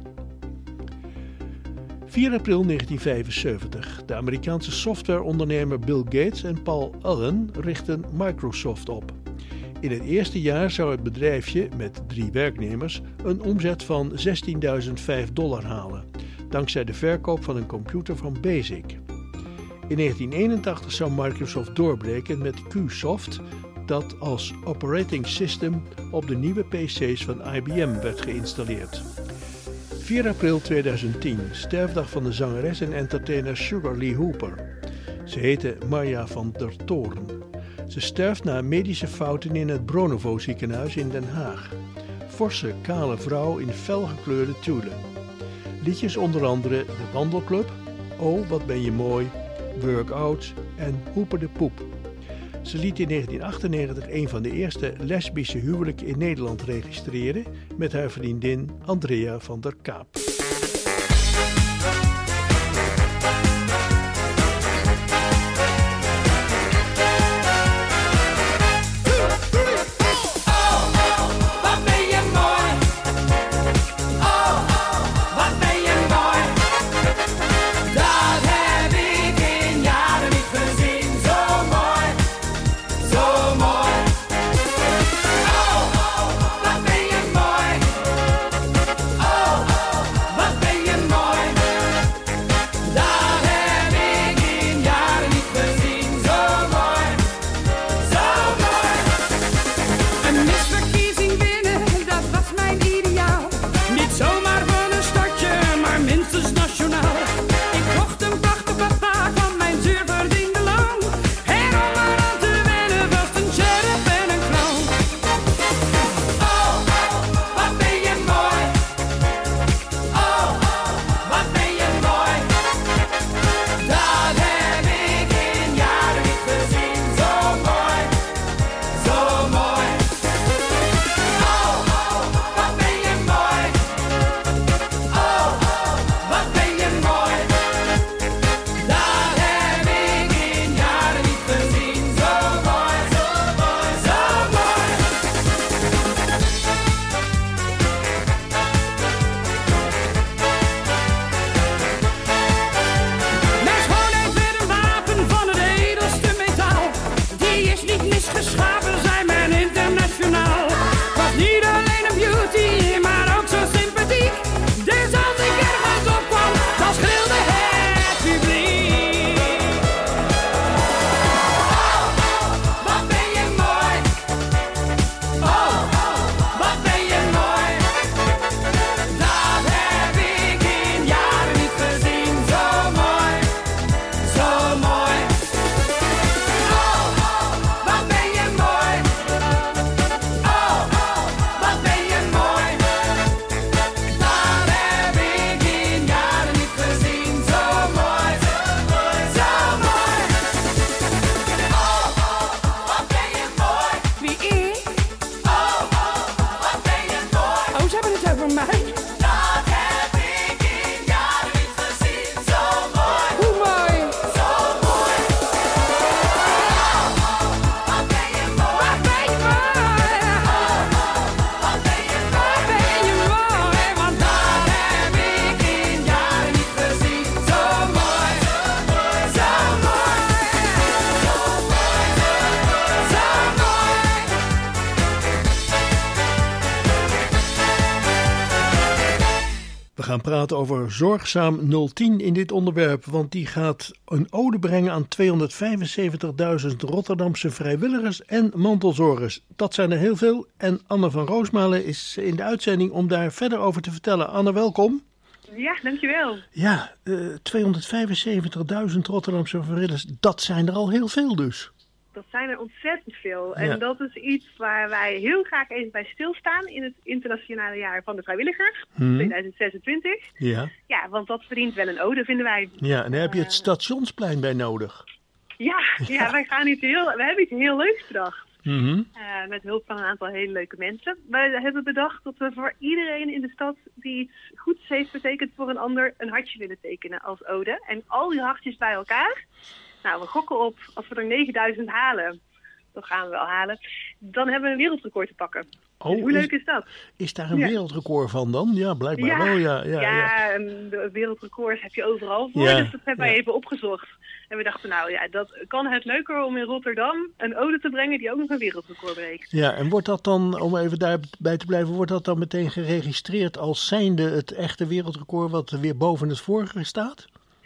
vier april negentien vijfenzeventig. De Amerikaanse softwareondernemer Bill Gates en Paul Allen richtten Microsoft op. In het eerste jaar zou het bedrijfje, met drie werknemers, een omzet van zestienduizend vijf dollar halen, dankzij de verkoop van een computer van Basic. In negentien eenentachtig zou Microsoft doorbreken met QSoft, dat als operating system op de nieuwe P C's van I B M werd geïnstalleerd. vier april tweeduizend tien, sterfdag van de zangeres en entertainer Sugar Lee Hooper. Ze heette Marja van der Toren. Ze sterft na medische fouten in het Bronovo ziekenhuis in Den Haag. Forse, kale vrouw in felgekleurde tulle. Liedjes onder andere De Wandelclub, Oh, wat ben je mooi, Workout en Hoeper de Poep. Ze liet in negentien achtennegentig een van de eerste lesbische huwelijken in Nederland registreren met haar vriendin Andrea van der Kaap. We gaan praten over Zorgzaam nul tien in dit onderwerp, want die gaat een ode brengen aan tweehonderdvijfenzeventigduizend Rotterdamse vrijwilligers en mantelzorgers. Dat zijn er heel veel en Anne van Roosmalen is in de uitzending om daar verder over te vertellen. Anne, welkom. Ja, dankjewel. Ja, uh, tweehonderdvijfenzeventigduizend Rotterdamse vrijwilligers, dat zijn er al heel veel dus. Dat zijn er ontzettend veel. En Ja. dat is iets waar wij heel graag even bij stilstaan in het internationale jaar van de vrijwilliger, Hmm. tweeduizend zesentwintig. Ja, Ja, want dat verdient wel een ode, vinden wij. ja, en daar heb je het stationsplein bij nodig. Ja, ja, wij gaan iets heel, we hebben iets heel leuks bedacht. Mhm. Uh, met hulp van een aantal hele leuke mensen. Wij hebben bedacht dat we voor iedereen in de stad die iets goeds heeft betekend voor een ander, een hartje willen tekenen als ode. En al die hartjes bij elkaar, nou, we gokken op, als we er negenduizend halen, dat gaan we wel halen, dan hebben we een wereldrecord te pakken. Oh, Dus hoe leuk is, is dat? is daar een Ja. wereldrecord van dan? Ja, blijkbaar Ja, wel. Ja, ja, ja. ja, en de wereldrecords heb je overal voor, Ja, dus dat hebben wij ja. even opgezocht. En we dachten, nou ja, dat kan het leuker om in Rotterdam een ode te brengen die ook nog een wereldrecord breekt. Ja, en wordt dat dan, om even daarbij te blijven, wordt dat dan meteen geregistreerd als zijnde het echte wereldrecord wat weer boven het vorige staat?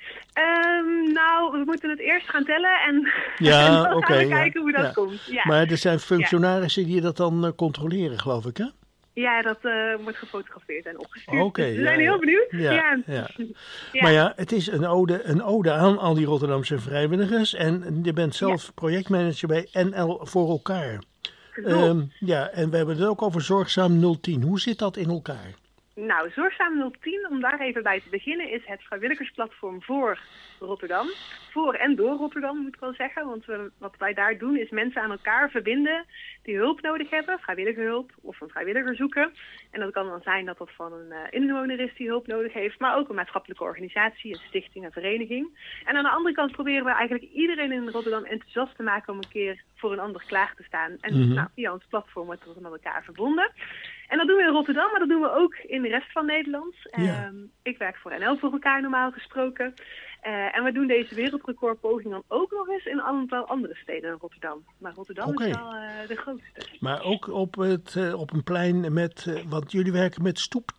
Um, nou, we moeten het eerst gaan tellen en, Ja, en dan oké, gaan we ja, kijken hoe dat ja. komt. Ja. Maar er zijn functionarissen die dat dan uh, controleren, geloof ik, hè? Ja, dat uh, wordt gefotografeerd en opgestuurd. Oké. Okay, dus we ja, zijn heel ja. benieuwd. Ja, ja. Ja. Ja. Maar ja, het is een ode, een ode aan al die Rotterdamse vrijwilligers. En je bent zelf ja. projectmanager bij N L voor elkaar. Um, ja, en we hebben het ook over Zorgzaam nul tien. Hoe zit dat in elkaar? Nou, Zorgzaam nul tien, om daar even bij te beginnen, is het vrijwilligersplatform voor Rotterdam. Voor en door Rotterdam, moet ik wel zeggen. Want we, wat wij daar doen, is mensen aan elkaar verbinden die hulp nodig hebben. Vrijwillige hulp of een vrijwilliger zoeken. En dat kan dan zijn dat dat van een uh, inwoner is die hulp nodig heeft. Maar ook een maatschappelijke organisatie, een stichting, een vereniging. En aan de andere kant proberen we eigenlijk iedereen in Rotterdam enthousiast te maken om een keer voor een ander klaar te staan. En mm-hmm. nou, via ons platform wordt dat met elkaar verbonden. En dat doen we in Rotterdam, maar dat doen we ook in de rest van Nederland. Ja. Um, ik werk voor N L voor elkaar normaal gesproken. Uh, en we doen deze wereldrecordpoging dan ook nog eens in een aantal andere steden dan Rotterdam. Maar Rotterdam okay. is wel uh, de grootste. Maar ook op, het, uh, op een plein met, uh, want jullie werken met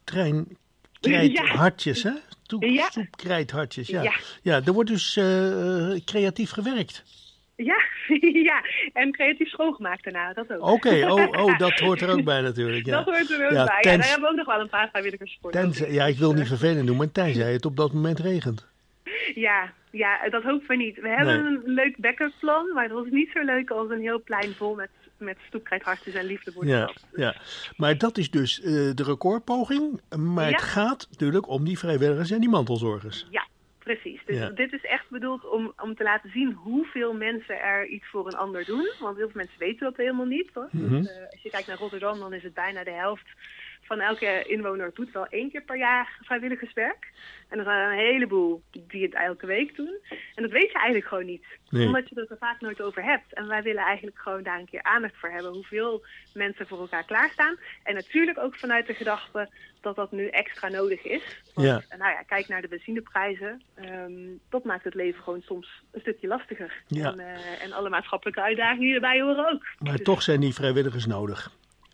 stoeptrein-krijthartjes, ja. hè? Stoep, ja. Stoepkrijthartjes, ja. ja. Ja, er wordt dus uh, creatief gewerkt. Ja, ja, en creatief schoongemaakt daarna, dat ook. Oké, okay. oh, oh, dat hoort er ook bij natuurlijk. Ja. Dat hoort er ook ja, bij. Tens... Ja, daar hebben we ook nog wel een paar vrijwilligers voor. Tenzij, ja, ik wil niet vervelend doen, maar tenzij het op dat moment regent. Ja, ja, dat hopen we niet. We hebben nee. een leuk backup plan, maar dat is niet zo leuk als een heel plein vol met, met stoepkrijthartjes en liefde voor de ja, stad. Ja, maar dat is dus uh, de recordpoging, maar ja. het gaat natuurlijk om die vrijwilligers en die mantelzorgers. Ja. Precies, dus ja. dit is echt bedoeld om, om te laten zien hoeveel mensen er iets voor een ander doen. Want heel veel mensen weten dat helemaal niet. Hoor. Mm-hmm. Dus, uh, als je kijkt naar Rotterdam, dan is het bijna de helft van elke inwoner doet wel één keer per jaar vrijwilligerswerk. En er zijn een heleboel die het elke week doen. En dat weet je eigenlijk gewoon niet. Nee. Omdat je het er vaak nooit over hebt. En wij willen eigenlijk gewoon daar een keer aandacht voor hebben. Hoeveel mensen voor elkaar klaarstaan. En natuurlijk ook vanuit de gedachte dat dat nu extra nodig is. Want, ja. nou ja, kijk naar de benzineprijzen. Um, dat maakt het leven gewoon soms een stukje lastiger. Ja. En, uh, en alle maatschappelijke uitdagingen die erbij horen ook. Maar dus, toch zijn die vrijwilligers nodig.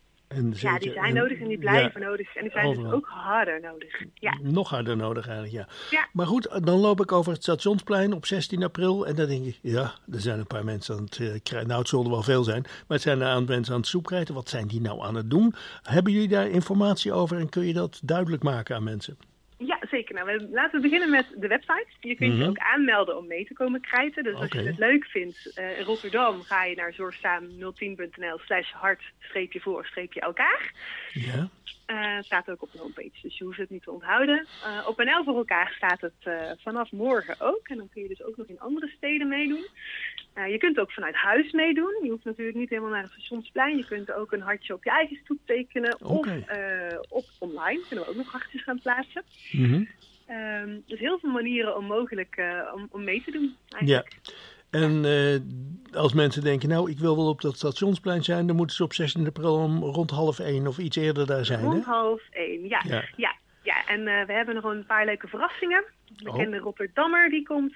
En ja, die zijn en, nodig en die blijven ja, nodig. En die zijn overal. Dus ook harder nodig. Ja. Nog harder nodig eigenlijk, ja. ja. Maar goed, dan loop ik over het Stationsplein op zestien april. En dan denk ik, ja, er zijn een paar mensen aan het uh, krijgen. Nou, het zullen wel veel zijn. Maar het zijn een aantal mensen aan het soepkrijten. Wat zijn die nou aan het doen? Hebben jullie daar informatie over en kun je dat duidelijk maken aan mensen? Ja, zeker. Nou, we, laten we beginnen met de website. Je kunt mm-hmm. je ook aanmelden om mee te komen krijten. Dus okay. als je het leuk vindt, uh, in Rotterdam ga je naar zorgzaam nul tien punt n l slash hart streepje voor streepje elkaar. Ja. Uh, staat ook op de homepage, dus je hoeft het niet te onthouden. Uh, op N L voor elkaar staat het uh, vanaf morgen ook. En dan kun je dus ook nog in andere steden meedoen. Uh, je kunt ook vanuit huis meedoen. Je hoeft natuurlijk niet helemaal naar het Stationsplein. Je kunt ook een hartje op je eigen stoep tekenen. Okay. Of uh, op online kunnen we ook nog hartjes gaan plaatsen. Mm-hmm. Um, dus heel veel manieren om mogelijk uh, om, om mee te doen eigenlijk. Ja. En uh, als mensen denken, nou, ik wil wel op dat Stationsplein zijn, dan moeten ze op zestien april om rond half één of iets eerder daar zijn, Rond hè? half één, ja. Ja, ja, ja. En uh, we hebben nog een paar leuke verrassingen. De oh. bekende Rotterdammer, die komt uh,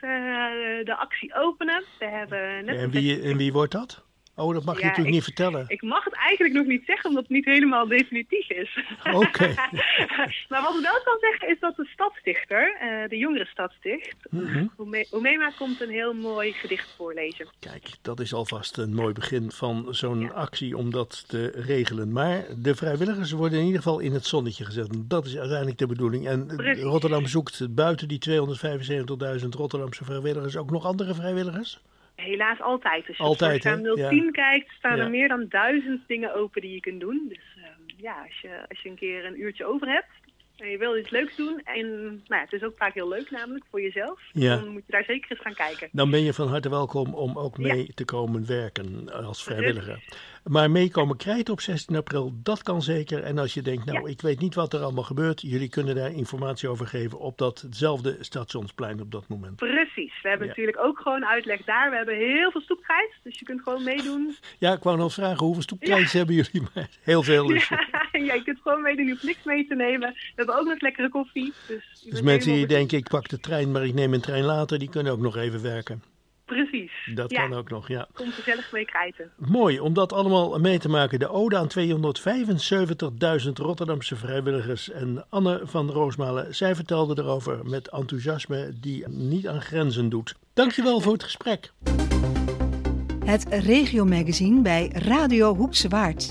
de actie openen. We hebben net en, wie, en wie wordt dat? Oh, dat mag ja, je natuurlijk ik, niet vertellen. Ik mag het eigenlijk nog niet zeggen, omdat het niet helemaal definitief is. Oké. Okay. Maar wat ik wel kan zeggen, is dat de stadsdichter, uh, de jongere stadsdicht, mm-hmm. Oemema komt een heel mooi gedicht voorlezen. Kijk, dat is alvast een mooi begin van zo'n ja. actie om dat te regelen. Maar de vrijwilligers worden in ieder geval in het zonnetje gezet. Dat is uiteindelijk de bedoeling. En Precies. Rotterdam zoekt buiten die tweehonderdvijfenzeventigduizend Rotterdamse vrijwilligers ook nog andere vrijwilligers? Helaas altijd. Als je altijd, op Zorgzaam nul tien ja. kijkt, staan ja. er meer dan duizend dingen open die je kunt doen. Dus uh, ja, als je, als je een keer een uurtje over hebt en je wil iets leuks doen, en nou ja, het is ook vaak heel leuk namelijk voor jezelf, ja. dan moet je daar zeker eens gaan kijken. Dan ben je van harte welkom om ook mee ja. te komen werken als vrijwilliger. Maar meekomen krijten op zestien april, dat kan zeker. En als je denkt, nou, ja. ik weet niet wat er allemaal gebeurt, jullie kunnen daar informatie over geven op datzelfde Stationsplein op dat moment. Precies. We hebben ja. natuurlijk ook gewoon uitleg daar. We hebben heel veel stoepkrijt, dus je kunt gewoon meedoen. Ja, ik wou nog vragen, hoeveel stoepkrijt ja. hebben jullie? Maar heel veel dus. Ja, ja, je kunt gewoon meedoen, je hoeft niks mee te nemen. We hebben ook nog lekkere koffie. Dus, dus mensen die denken, ik pak de trein, maar ik neem een trein later, die kunnen ook nog even werken. Precies. Dat ja. kan ook nog, ja. Komt gezellig mee krijten. Mooi, om dat allemaal mee te maken. De ode aan tweehonderdvijfenzeventigduizend Rotterdamse vrijwilligers. En Anne van Roosmalen, zij vertelde erover met enthousiasme die niet aan grenzen doet. Dankjewel voor het gesprek. Het Regio Magazine bij Radio Hoekse Waard.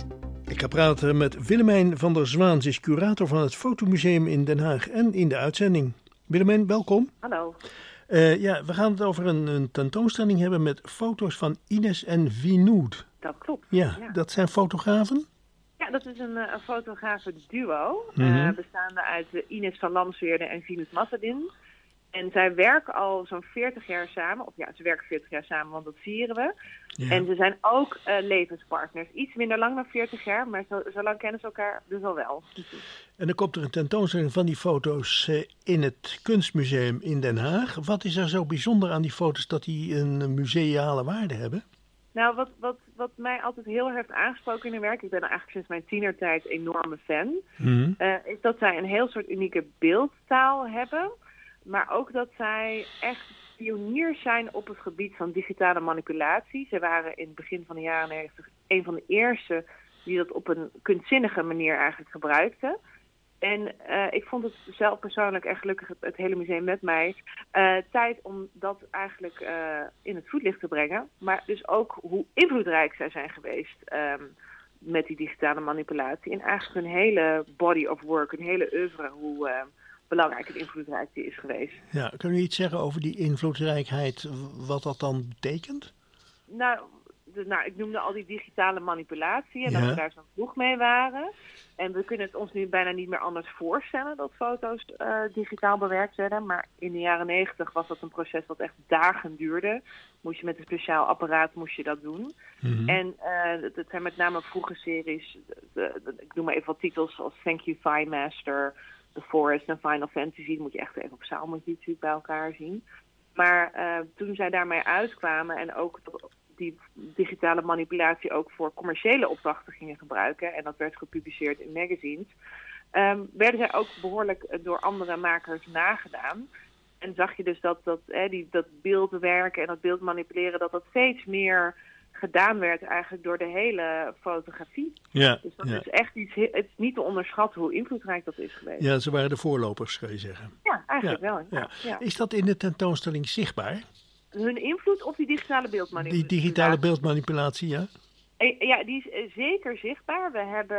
Ik ga praten met Willemijn van der Zwaan. Ze is curator van het Fotomuseum in Den Haag en in de uitzending. Willemijn, welkom. Hallo. Uh, ja, we gaan het over een, een tentoonstelling hebben met foto's van Ines en Vinood. Dat klopt. Ja, ja, dat zijn fotografen? Ja, dat is een, een fotografen duo, Mm-hmm. uh, bestaande uit Ines van Lamsweerde en Vinood Massadin. En zij werken al zo'n veertig jaar samen, of ja, ze werken veertig jaar samen, want dat vieren we. Ja. En ze zijn ook uh, levenspartners. Iets minder lang dan veertig jaar, maar zo, zo lang kennen ze elkaar dus al wel. En dan komt er een tentoonstelling van die foto's uh, in het Kunstmuseum in Den Haag. Wat is er zo bijzonder aan die foto's dat die een museale waarde hebben? Nou, wat, wat, wat mij altijd heel erg heeft aangesproken in hun werk, ik ben er eigenlijk sinds mijn tienertijd enorme fan, mm-hmm. uh, is dat zij een heel soort unieke beeldtaal hebben. Maar ook dat zij echt pioniers zijn op het gebied van digitale manipulatie. Ze waren in het begin van de jaren negentig een van de eerste die dat op een kunstzinnige manier eigenlijk gebruikten. En uh, ik vond het zelf persoonlijk, en gelukkig het, het hele museum met mij, uh, tijd om dat eigenlijk uh, in het voetlicht te brengen. Maar dus ook hoe invloedrijk zij zijn geweest um, met die digitale manipulatie. En eigenlijk hun hele body of work, hun hele oeuvre, hoe... Uh, belangrijk en invloedrijk die is geweest. Ja, kun je iets zeggen over die invloedrijkheid, wat dat dan betekent? Nou, de, nou ik noemde al die digitale manipulatie en ja. dat we daar zo vroeg mee waren. En we kunnen het ons nu bijna niet meer anders voorstellen dat foto's uh, digitaal bewerkt werden. Maar in de jaren negentig was dat een proces dat echt dagen duurde. Moest je met een speciaal apparaat moest je dat doen. Mm-hmm. En uh, het zijn met name vroege series, de, de, de, ik noem maar even wat titels als Thank You Fine Master, The Forest en Final Fantasy, dat moet je echt even op zaal moet je YouTube bij elkaar zien. Maar uh, toen zij daarmee uitkwamen en ook die digitale manipulatie ook voor commerciële opdrachten gingen gebruiken, en dat werd gepubliceerd in magazines, um, werden zij ook behoorlijk door andere makers nagedaan. En zag je dus dat, dat, eh, die, dat beeldwerken en dat beeld manipuleren, dat dat steeds meer gedaan werd eigenlijk door de hele fotografie. Ja, dus dat ja. is echt iets, het is niet te onderschatten hoe invloedrijk dat is geweest. Ja, ze waren de voorlopers, zou je zeggen. Ja, eigenlijk ja, wel. Ja. Ja. Is dat in de tentoonstelling zichtbaar? Hun invloed op die digitale beeldmanipulatie? Die digitale beeldmanipulatie, ja? Ja, die is zeker zichtbaar. We hebben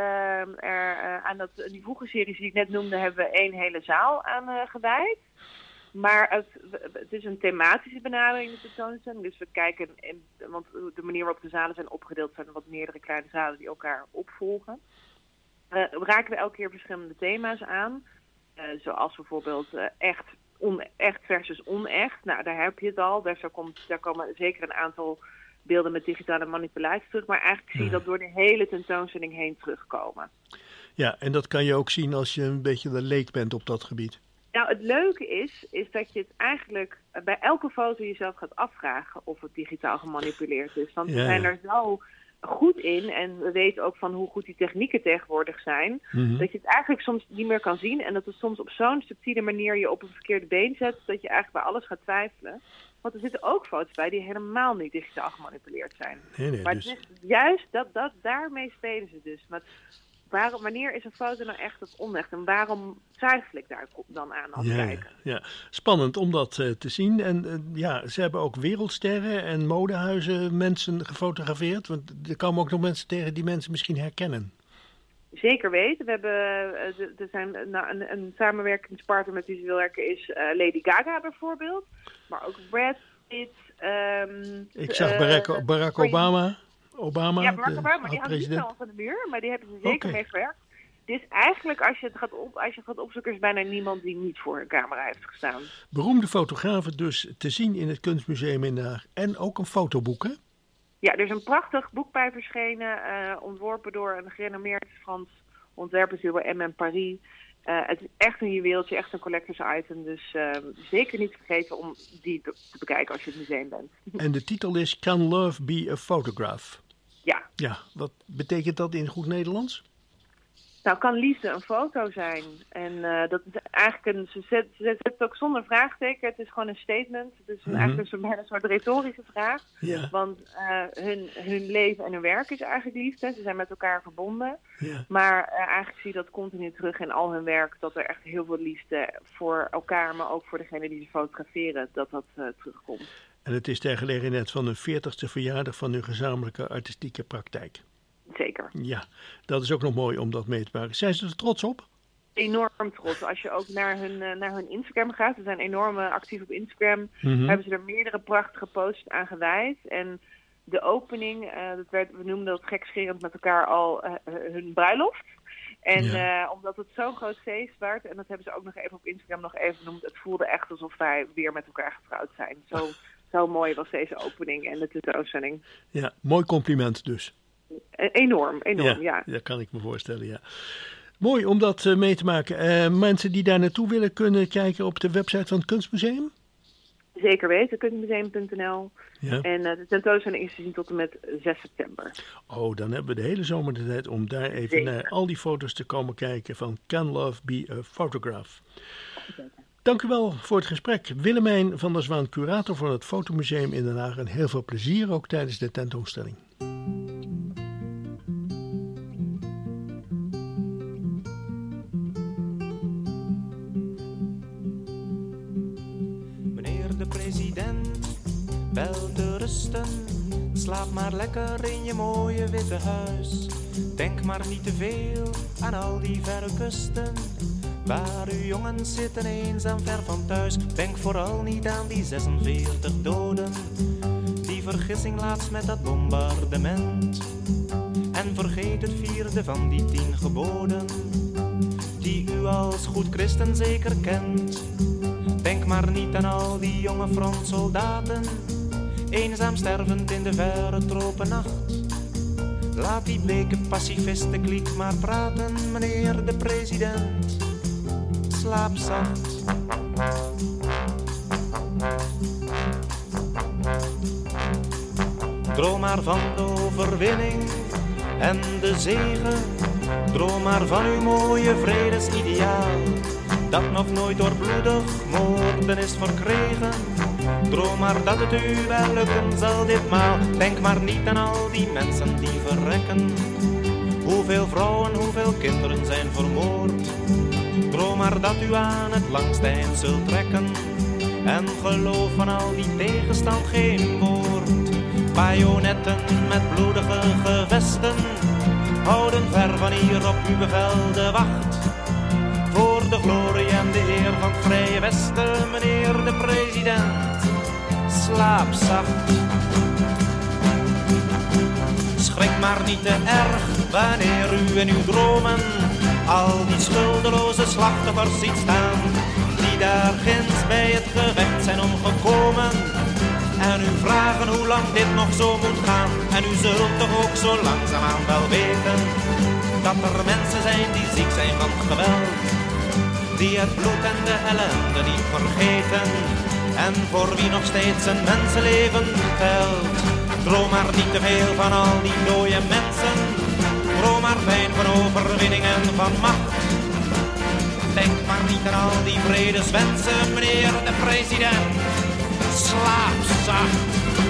er uh, aan dat, die vroege series die ik net noemde, hebben we één hele zaal aan uh, gewijd. Maar het, het is een thematische benadering in de tentoonstelling. Dus we kijken, in, want de manier waarop de zalen zijn opgedeeld zijn wat meerdere kleine zalen die elkaar opvolgen. Uh, we raken we elke keer verschillende thema's aan. Uh, zoals bijvoorbeeld uh, echt, on, echt versus onecht. Nou, daar heb je het al. Daar, zo komt, daar komen zeker een aantal beelden met digitale manipulatie terug. Maar eigenlijk zie je dat door de hele tentoonstelling heen terugkomen. Ja, en dat kan je ook zien als je een beetje de leek bent op dat gebied. Nou, het leuke is, is dat je het eigenlijk bij elke foto jezelf gaat afvragen of het digitaal gemanipuleerd is. Want we ja. zijn er zo goed in en we weten ook van hoe goed die technieken tegenwoordig zijn, mm-hmm. dat je het eigenlijk soms niet meer kan zien en dat het soms op zo'n subtiele manier je op een verkeerde been zet, dat je eigenlijk bij alles gaat twijfelen. Want er zitten ook foto's bij die helemaal niet digitaal gemanipuleerd zijn. Nee, nee, maar dus... het is juist dat, dat, daarmee spelen ze dus. Maar waarom, wanneer is een foto nou echt of onecht? En waarom twijfel ik daar dan aan als ja, kijker? Ja, spannend om dat uh, te zien. En uh, ja, ze hebben ook wereldsterren en modehuizen mensen gefotografeerd. Want er komen ook nog mensen tegen die mensen misschien herkennen. Zeker weten. We hebben, uh, er zijn nou, een, een samenwerkingspartner met wie ze wil werken is uh, Lady Gaga bijvoorbeeld. Maar ook Brad Pitt. Um, ik zag Barack, uh, Barack Obama. Obama, ja, Barack Obama, maar die hangt niet president. zo van de muur, maar die hebben ze zeker okay. mee gewerkt. Dus eigenlijk, als je het gaat, op, als je het gaat opzoeken, is bijna niemand die niet voor een camera heeft gestaan. Beroemde fotografen dus te zien in het Kunstmuseum in Den Haag. En ook een fotoboek, hè? Ja, er is een prachtig boek bij verschenen, uh, ontworpen door een gerenommeerd Frans ontwerpersbureau M en Paris. Uh, het is echt een juweeltje, echt een collectors item. Dus uh, zeker niet vergeten om die te, te bekijken als je in het museum bent. En de titel is Can Love Be a Photograph? Ja. Ja, wat betekent dat in goed Nederlands? Nou, kan liefde een foto zijn? En uh, dat is eigenlijk een, ze zet, ze zet het ook zonder vraagteken. Het is gewoon een statement. Het is mm-hmm. eigenlijk een, bijna een soort retorische vraag. Ja. Want uh, hun, hun leven en hun werk is eigenlijk liefde. Ze zijn met elkaar verbonden. Ja. Maar uh, eigenlijk zie je dat continu terug in al hun werk. Dat er echt heel veel liefde voor elkaar, maar ook voor degene die ze fotograferen, dat dat uh, terugkomt. En het is ter gelegenheid van de veertigste verjaardag van hun gezamenlijke artistieke praktijk. Zeker. zeker. Ja, dat is ook nog mooi om dat mee te maken. Zijn ze er trots op? Enorm trots. Als je ook naar hun, uh, naar hun Instagram gaat, ze zijn enorm uh, actief op Instagram, Mm-hmm. hebben ze er meerdere prachtige posts aan gewijd. En de opening, uh, dat werd, we noemden dat gekscherend met elkaar al uh, hun bruiloft. En Ja. uh, omdat het zo'n groot feest werd, en dat hebben ze ook nog even op Instagram nog even genoemd, het voelde echt alsof wij weer met elkaar getrouwd zijn. Zo, zo mooi was deze opening en de tentoonstelling. Ja, mooi compliment dus. E- enorm, enorm, ja. Dat kan ik me voorstellen, ja. Mooi om dat uh, mee te maken. Uh, mensen die daar naartoe willen kunnen kijken op de website van het Kunstmuseum? Zeker weten, kunstmuseum punt n l. Ja. En uh, de tentoonstelling is te zien tot en met zes september. Oh, dan hebben we de hele zomer de tijd om daar even Zeker. naar al die foto's te komen kijken van Can Love Be a Photograph. Dank u wel voor het gesprek. Willemijn van der Zwaan, curator van het Fotomuseum in Den Haag. En heel veel plezier ook tijdens de tentoonstelling. Meneer de president, wel te rusten. Slaap maar lekker in je mooie witte huis. Denk maar niet te veel aan al die verre kusten, waar uw jongens zitten eenzaam ver van thuis. Denk vooral niet aan die zesenveertig doden, die vergissing laatst met dat bombardement. En vergeet het vierde van die tien geboden, die u als goed christen zeker kent. Denk maar niet aan al die jonge frontsoldaten, eenzaam stervend in de verre tropennacht. Laat die bleke pacifisten-kliek maar praten, meneer de president. Slaap zacht. Droom maar van de overwinning en de zegen. Droom maar van uw mooie vredesideaal, dat nog nooit door bloedig moorden is verkregen. Droom maar dat het u wel lukken zal ditmaal. Denk maar niet aan al die mensen die verrekken. Hoeveel vrouwen, hoeveel kinderen zijn vermoord. Droom maar dat u aan het langste eind zult trekken. En geloof van al die tegenstand geen woord. Bajonetten met bloedige gevesten houden ver van hier op uw bevel de wacht. Voor de glorie en de eer van het Vrije Westen, meneer de president. Slaap zacht. Schrik maar niet te erg wanneer u in uw dromen al die schuldeloze slachtoffers ziet staan, die daar ginds bij het gevecht zijn omgekomen. En u vragen hoe lang dit nog zo moet gaan. En u zult toch ook zo langzaamaan wel weten dat er mensen zijn die ziek zijn van geweld, die het bloed en de ellende niet vergeten, en voor wie nog steeds een mensenleven telt. Droom maar niet te veel van al die dode mensen. Droom maar fijn van overwinning en van macht. Denk maar niet aan al die vredeswensen, meneer de president. Slaap zacht.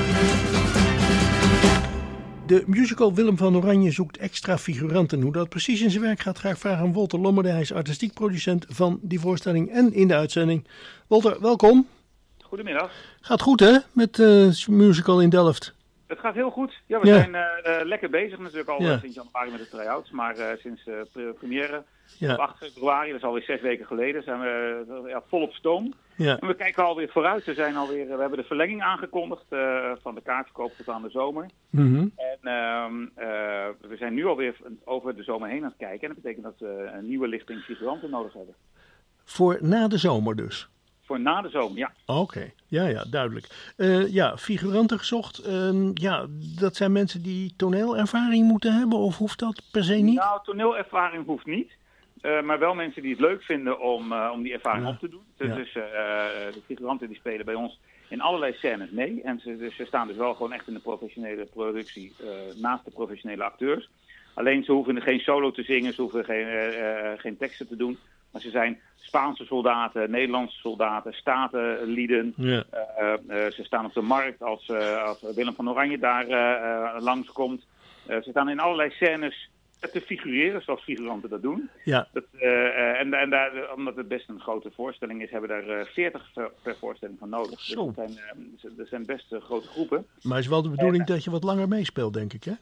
De musical Willem van Oranje zoekt extra figuranten. Hoe dat precies in zijn werk gaat, ga ik vragen aan Wolter Lommerde. Hij is artistiek producent van die voorstelling en in de uitzending. Wolter, welkom. Goedemiddag. Gaat goed hè, met de uh, musical in Delft? Het gaat heel goed. Ja, we ja. zijn uh, uh, lekker bezig natuurlijk al ja. uh, sinds januari met de try-outs. Maar uh, sinds de uh, première ja. op acht februari, dat is alweer zes weken geleden, zijn we uh, ja, vol op stoom. Ja. En we kijken alweer vooruit. We, zijn alweer, we hebben de verlenging aangekondigd uh, van de kaartverkoop tot aan de zomer. Mm-hmm. En uh, uh, we zijn nu alweer over de zomer heen aan het kijken. En dat betekent dat we een nieuwe lichting figuranten nodig hebben. Voor na de zomer dus? Voor na de zomer, ja. Oké, okay. ja, ja, duidelijk. Uh, ja, figuranten gezocht. Uh, ja, dat zijn mensen die toneelervaring moeten hebben, of hoeft dat per se niet? Nou, toneelervaring hoeft niet. Uh, maar wel mensen die het leuk vinden om, uh, om die ervaring ja. op te doen. Dus, ja. dus uh, de figuranten die spelen bij ons in allerlei scènes mee. En ze, dus ze staan dus wel gewoon echt in de professionele productie uh, naast de professionele acteurs. Alleen ze hoeven geen solo te zingen, ze hoeven geen, uh, uh, geen teksten te doen. Maar ze zijn Spaanse soldaten, Nederlandse soldaten, statenlieden. Ja. Uh, uh, ze staan op de markt als, uh, als Willem van Oranje daar uh, uh, langskomt. Uh, ze staan in allerlei scènes te figureren, zoals figuranten dat doen. Ja. Dat, uh, uh, en en daar, omdat het best een grote voorstelling is, hebben we daar uh, veertig per, per voorstelling van nodig. Zo. Dus dat zijn, uh, dat zijn best uh, grote groepen. Maar het is wel de bedoeling uh, dat je wat langer meespeelt, denk ik, hè?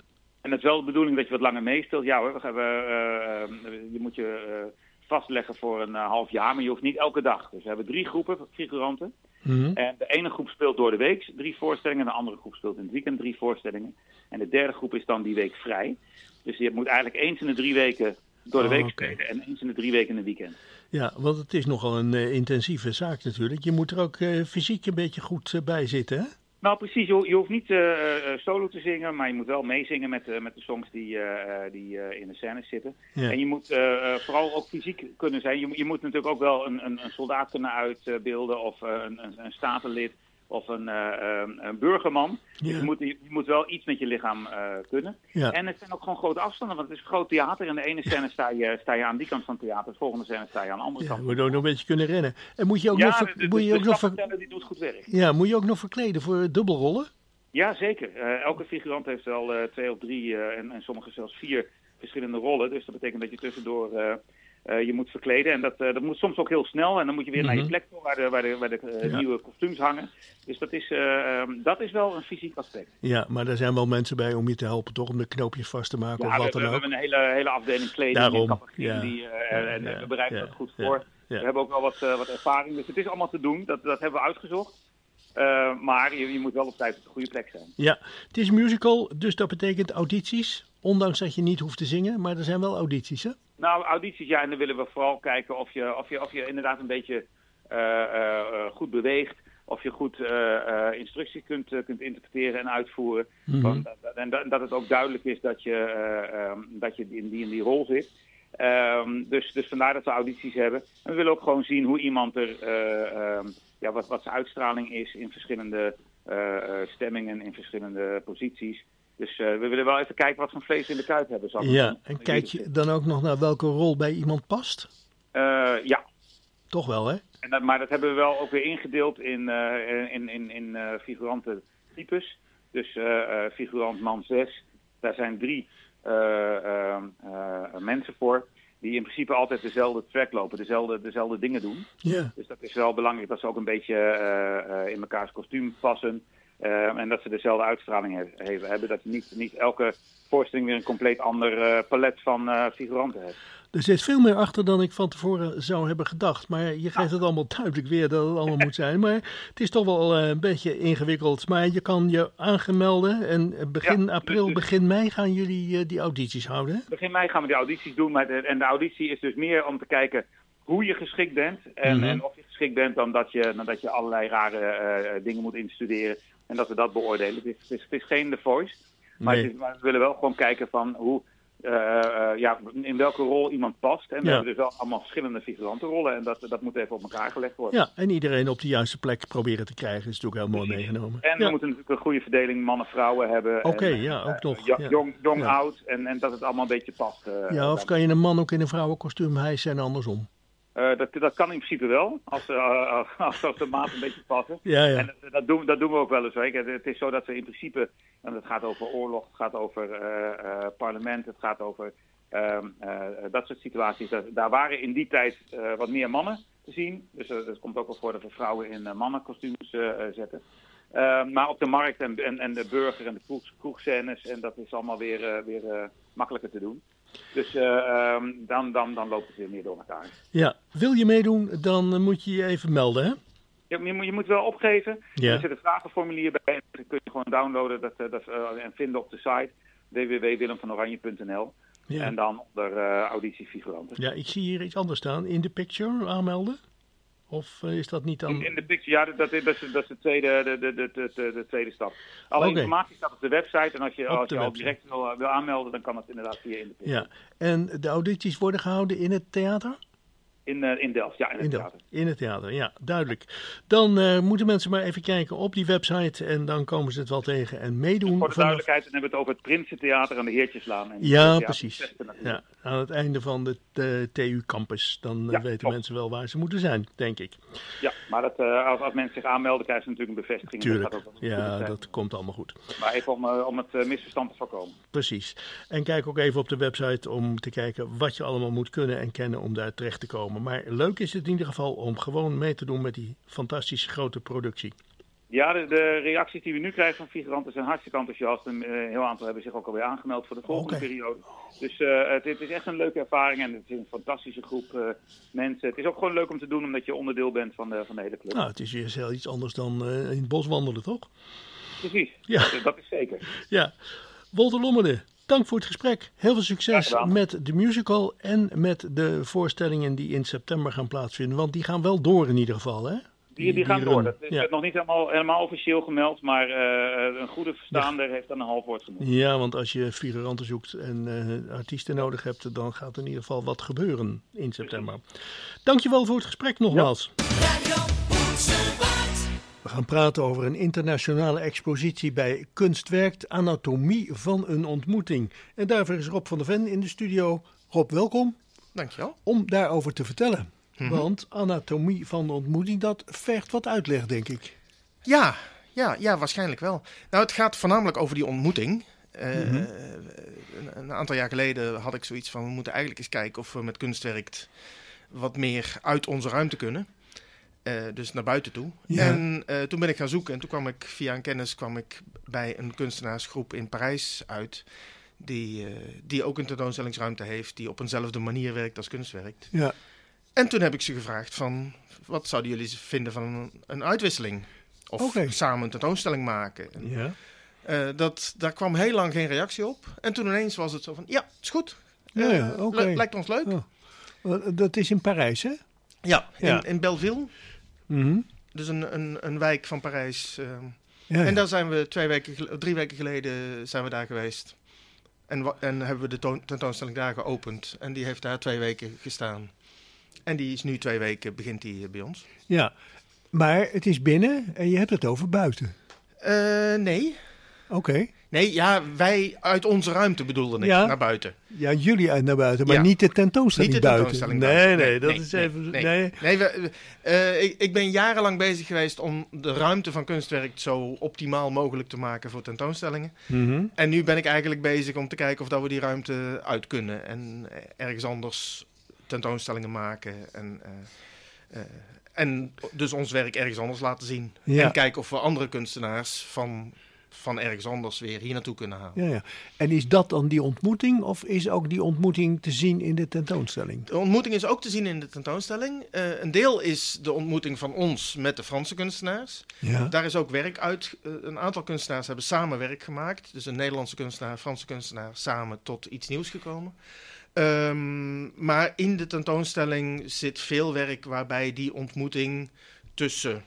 En het is wel de bedoeling dat je wat langer meespeelt. Ja hoor, we gaan, uh, uh, je moet je uh, vastleggen voor een uh, half jaar, maar je hoeft niet elke dag. Dus we hebben drie groepen figuranten. Mm-hmm. En de ene groep speelt door de week drie voorstellingen, en de andere groep speelt in het weekend drie voorstellingen. En de derde groep is dan die week vrij. Dus je moet eigenlijk eens in de drie weken door de week oh, okay. spelen en eens in de drie weken in het weekend. Ja, want het is nogal een uh, intensieve zaak natuurlijk. Je moet er ook uh, fysiek een beetje goed uh, bij zitten, hè? Nou, precies. Je, je hoeft niet uh, uh, solo te zingen, maar je moet wel meezingen met, uh, met de songs die, uh, die uh, in de scènes zitten. Ja. En je moet uh, uh, vooral ook fysiek kunnen zijn. Je, je moet natuurlijk ook wel een, een, een soldaat kunnen uitbeelden of uh, een, een, een statenlid of een, uh, um, een burgerman. Ja. Je, moet, je, je moet wel iets met je lichaam uh, kunnen. Ja. En het zijn ook gewoon grote afstanden, want het is groot theater. In de ene scène sta je, sta je aan die kant van het theater, de volgende scène sta je aan de andere ja, kant. Je moet ook nog een beetje kunnen rennen. En moet je ook ja, nog... Ver, de, moet je de, ook de nog ver, die doet goed werk. Ja, moet je ook nog verkleden voor dubbelrollen? Ja, zeker. Uh, elke figurant heeft wel uh, twee of drie uh, en, en sommige zelfs vier verschillende rollen. Dus dat betekent dat je tussendoor uh, uh, je moet verkleden. En dat, uh, dat moet soms ook heel snel. En dan moet je weer mm-hmm. naar je plek toe waar de, waar de, waar de uh, ja. nieuwe kostuums hangen. Dus dat is, uh, um, dat is wel een fysiek aspect. Ja, maar er zijn wel mensen bij om je te helpen, toch? Om de knoopjes vast te maken ja, of wat we, dan we ook. We hebben een hele, hele afdeling kleding. Daarom, en ja. Die, uh, ja, en ja, we bereiden ja, dat goed ja, voor. Ja. We hebben ook wel wat, uh, wat ervaring. Dus het is allemaal te doen. Dat, dat hebben we uitgezocht. Uh, maar je, je moet wel op tijd op de goede plek zijn. Ja, het is een musical, dus dat betekent audities. Ondanks dat je niet hoeft te zingen, maar er zijn wel audities, hè? Nou, audities, ja, en dan willen we vooral kijken of je, of je, of je inderdaad een beetje uh, uh, goed beweegt. Of je goed uh, uh, instructies kunt, uh, kunt interpreteren en uitvoeren. Mm-hmm. Want, en dat, dat het ook duidelijk is dat je, uh, um, dat je in, die, in die rol zit. Um, dus, dus vandaar dat we audities hebben. En we willen ook gewoon zien hoe iemand er... Uh, um, Ja, wat, wat zijn uitstraling is in verschillende uh, uh, stemmingen, in verschillende posities. Dus uh, we willen wel even kijken wat voor vlees in de kuip hebben. Zal ja, en, en kijk je dan ook nog naar welke rol bij iemand past? Uh, ja. Toch wel, hè? En dat, maar dat hebben we wel ook weer ingedeeld in, uh, in, in, in uh, figurantentypes. Dus uh, uh, figurant man zes, daar zijn drie uh, uh, uh, mensen voor. Die in principe altijd dezelfde track lopen, dezelfde, dezelfde dingen doen. Yeah. Dus dat is wel belangrijk dat ze ook een beetje uh, uh, in mekaars kostuum passen. Uh, en dat ze dezelfde uitstraling he- he- hebben. Dat je niet, niet elke voorstelling weer een compleet ander uh, palet van uh, figuranten hebt. Er zit veel meer achter dan ik van tevoren zou hebben gedacht. Maar je geeft het allemaal duidelijk weer dat het allemaal moet zijn. Maar het is toch wel uh, een beetje ingewikkeld. Maar je kan je aangemelden. En begin ja, april, dus, dus, begin mei gaan jullie uh, die audities houden. Hè? Begin mei gaan we die audities doen. Maar de, en de auditie is dus meer om te kijken hoe je geschikt bent. En, mm-hmm. en of je geschikt bent dan dat je, dan dat je allerlei rare uh, dingen moet instuderen. En dat we dat beoordelen. Het is, het is, het is geen The Voice. Maar, nee. het is, maar we willen wel gewoon kijken van hoe... Uh, uh, ja, in welke rol iemand past. En we ja. hebben dus wel allemaal verschillende figurantenrollen. En dat, dat moet even op elkaar gelegd worden. Ja, en iedereen op de juiste plek proberen te krijgen. is natuurlijk heel mooi meegenomen. En ja. we moeten natuurlijk een goede verdeling mannen-vrouwen hebben. Oké, okay, en, ja, ook uh, nog. Ja, ja. Jong, jong ja. oud. En, en dat het allemaal een beetje past. Uh, ja, of kan je een man ook in een vrouwenkostuum hijsen en andersom? Uh, dat, dat kan in principe wel, als, uh, als, als de maat een beetje passen. Ja, ja. En dat, dat, doen, dat doen we ook wel eens. Weet je. Het is zo dat we in principe, en het gaat over oorlog, het gaat over uh, uh, parlement, het gaat over uh, uh, dat soort situaties. Dat, daar waren in die tijd uh, wat meer mannen te zien. Dus uh, het komt ook wel voor dat we vrouwen in uh, mannenkostuums uh, zetten. Uh, maar op de markt en, en, en de burger en de kroeg, kroegscènes, en dat is allemaal weer, uh, weer uh, makkelijker te doen. Dus uh, um, dan, dan, dan loopt het weer meer door elkaar. Ja, wil je meedoen, dan moet je je even melden, hè? Ja, je, moet, je moet wel opgeven. Ja. Er zit een vragenformulier bij. Dat kun je gewoon downloaden dat, dat, uh, en vinden op de site w w w punt willem van oranje punt n l. Ja. En dan onder uh, auditiefiguranten. Ja, ik zie hier iets anders staan. In the picture aanmelden? Of uh, is dat niet dan... In, in de picture, ja, dat, dat, is, dat is de tweede, de, de, de, de, de tweede stap. Alle okay. informatie staat op de website. En als je, als je al direct wil, wil aanmelden, dan kan het inderdaad via in de picture. Ja, en de audities worden gehouden in het theater? In, uh, in Delft, ja, in het in theater. Delft. In het theater, ja, duidelijk. Dan uh, moeten mensen maar even kijken op die website en dan komen ze het wel tegen en meedoen. En voor de vanaf... duidelijkheid, dan hebben we het over het Prinsentheater aan de Heertjeslaan. En ja, precies. Ja, aan het einde van de, de T U-campus. Dan ja, weten klopt. mensen wel waar ze moeten zijn, denk ik. Ja, maar dat, uh, als, als mensen zich aanmelden, krijgen ze natuurlijk een bevestiging. Tuurlijk, dat gaat ook ja, dat komt allemaal goed. Maar even om, uh, om het uh, misverstand te voorkomen. Precies. En kijk ook even op de website om te kijken wat je allemaal moet kunnen en kennen om daar terecht te komen. Maar leuk is het in ieder geval om gewoon mee te doen met die fantastische grote productie. Ja, de, de reacties die we nu krijgen van figuranten zijn hartstikke enthousiast. En een heel aantal hebben zich ook alweer aangemeld voor de volgende okay. periode. Dus uh, het, het is echt een leuke ervaring en het is een fantastische groep uh, mensen. Het is ook gewoon leuk om te doen omdat je onderdeel bent van de, van de hele club. Nou, het is weer heel iets anders dan uh, in het bos wandelen, toch? Precies, ja. dat, dat is zeker. Ja, Wolter Lommerde, dank voor het gesprek. Heel veel succes met de musical en met de voorstellingen die in september gaan plaatsvinden. Want die gaan wel door in ieder geval, hè? Die, die gaan die door. Dat is ja. nog niet helemaal, helemaal officieel gemeld, maar uh, een goede verstaander ja. heeft dan een half woord genoemd. Ja, want als je figuranten zoekt en uh, artiesten nodig hebt, dan gaat er in ieder geval wat gebeuren in september. Dankjewel voor het gesprek nogmaals. Ja. We gaan praten over een internationale expositie bij Kunstwerkt, Anatomie van een ontmoeting. En daarvoor is Rob van der Ven in de studio. Rob, welkom. Dankjewel. Om daarover te vertellen. Mm-hmm. Want anatomie van de ontmoeting, dat vergt wat uitleg, denk ik. Ja, ja, ja, waarschijnlijk wel. Nou, het gaat voornamelijk over die ontmoeting. Uh, mm-hmm. een, een aantal jaar geleden had ik zoiets van, we moeten eigenlijk eens kijken of we met Kunstwerkt wat meer uit onze ruimte kunnen. Uh, dus naar buiten toe. Ja. En uh, toen ben ik gaan zoeken en toen kwam ik via een kennis kwam ik bij een kunstenaarsgroep in Parijs uit. Die, uh, die ook een tentoonstellingsruimte heeft, die op eenzelfde manier werkt als Kunstwerkt. Ja. En toen heb ik ze gevraagd van, wat zouden jullie vinden van een, een uitwisseling? Of okay. samen een tentoonstelling maken? En, ja. uh, dat, daar kwam heel lang geen reactie op. En toen ineens was het zo van, ja, is goed. Uh, ja, ja, okay. le- lijkt ons leuk. Oh. Dat is in Parijs, hè? Ja, in, ja. in Belleville. Mm-hmm. Dus een, een, een wijk van Parijs. Uh, ja, ja. En daar zijn we twee weken, drie weken geleden zijn we daar geweest. En, wa- en hebben we de to- tentoonstelling daar geopend. En die heeft daar twee weken gestaan. En die is nu twee weken, begint die bij ons. Ja, maar het is binnen en je hebt het over buiten. Uh, nee. Oké. Okay. Nee, ja, wij uit onze ruimte bedoelde ik, ja. naar buiten. Ja, jullie uit naar buiten, maar ja. niet de tentoonstelling niet de buiten. tentoonstelling nee, buiten. nee, dat nee, is nee, even... Nee, nee. nee we, uh, ik, ik ben jarenlang bezig geweest om de ruimte van Kunstwerkt zo optimaal mogelijk te maken voor tentoonstellingen. Mm-hmm. En nu ben ik eigenlijk bezig om te kijken of dat we die ruimte uit kunnen. En ergens anders tentoonstellingen maken en... Uh, uh, en dus ons werk ergens anders laten zien. Ja. En kijken of we andere kunstenaars van, van ergens anders weer hier naartoe kunnen halen. Ja, ja. En is dat dan die ontmoeting of is ook die ontmoeting te zien in de tentoonstelling? De ontmoeting is ook te zien in de tentoonstelling. Uh, een deel is de ontmoeting van ons met de Franse kunstenaars. Ja. Daar is ook werk uit. Uh, een aantal kunstenaars hebben samen werk gemaakt. Dus een Nederlandse kunstenaar, een Franse kunstenaar samen tot iets nieuws gekomen. Um, maar in de tentoonstelling zit veel werk waarbij die ontmoeting tussen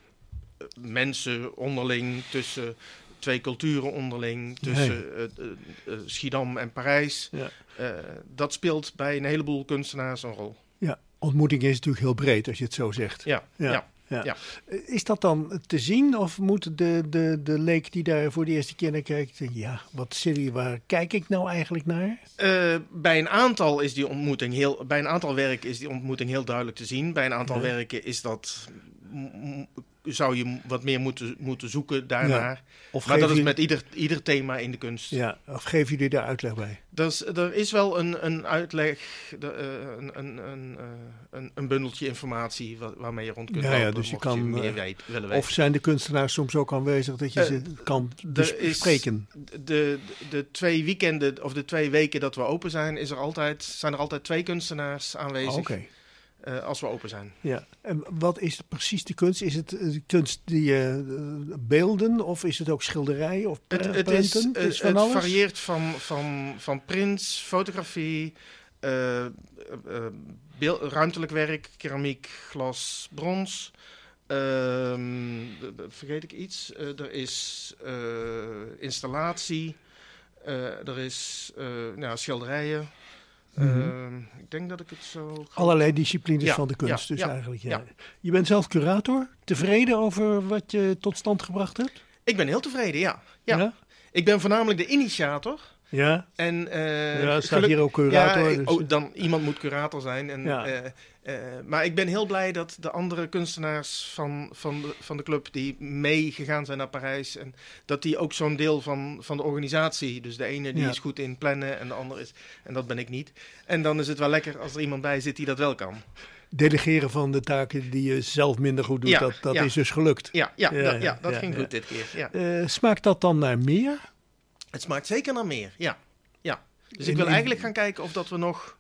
mensen onderling, tussen twee culturen onderling, tussen nee. uh, uh, uh, Schiedam en Parijs, ja. uh, dat speelt bij een heleboel kunstenaars een rol. Ja, ontmoeting is natuurlijk heel breed als je het zo zegt. Ja, ja. ja. Ja. Ja. Is dat dan te zien of moet de, de, de leek die daar voor de eerste keer naar kijkt, ja, wat serie, waar kijk ik nou eigenlijk naar? Uh, bij een aantal is die ontmoeting heel, bij een aantal werken is die ontmoeting heel duidelijk te zien. Bij een aantal ja. werken is dat, m- zou je wat meer moeten, moeten zoeken daarnaar. Ja. Of maar dat is met ieder, ieder thema in de kunst. Ja, of geven jullie daar uitleg bij? Dus, er is wel een, een uitleg, de, uh, een, een, een, een, een bundeltje informatie waar, waarmee je rond kunt ja, lopen. Ja, dus je kan, je meer weet, willen weten. Of zijn de kunstenaars soms ook aanwezig dat je uh, ze kan bespreken? De, de, de twee weekenden of de twee weken dat we open zijn, is er altijd, zijn er altijd twee kunstenaars aanwezig. Oh, okay. Uh, als we open zijn. Ja. En wat is precies de kunst? Is het uh, kunst die uh, beelden of is het ook schilderijen of het, het is, het, is van het alles? varieert van, van, van prints, fotografie, uh, uh, beeld, ruimtelijk werk, keramiek, glas, brons. Uh, vergeet ik iets? Uh, er is uh, installatie, uh, er is uh, nou, schilderijen. Mm-hmm. Uh, ik denk dat ik het zo... Allerlei disciplines ja, van de kunst, ja, dus ja, eigenlijk. Ja. Ja. Je bent zelf curator. Tevreden over wat je tot stand gebracht hebt? Ik ben heel tevreden, ja. ja. ja? Ik ben voornamelijk de initiator. Ja? En, uh, ja, staat geluk- hier ook curator. Ja, dus. oh, dan, iemand moet curator zijn. En, ja. uh, uh, maar ik ben heel blij dat de andere kunstenaars van, van, de, van de club die meegegaan zijn naar Parijs, en dat die ook zo'n deel van, van de organisatie, dus de ene die ja. is goed in plannen en de andere is, en dat ben ik niet. En dan is het wel lekker als er iemand bij zit die dat wel kan. Delegeren van de taken die je zelf minder goed doet, ja, dat, dat ja. is dus gelukt. Ja, ja, ja, dat, ja, dat ja, ging ja. goed dit keer. Ja. Uh, smaakt dat dan naar meer? Het smaakt zeker naar meer, ja. ja. Dus in, ik wil in... eigenlijk gaan kijken of dat we nog,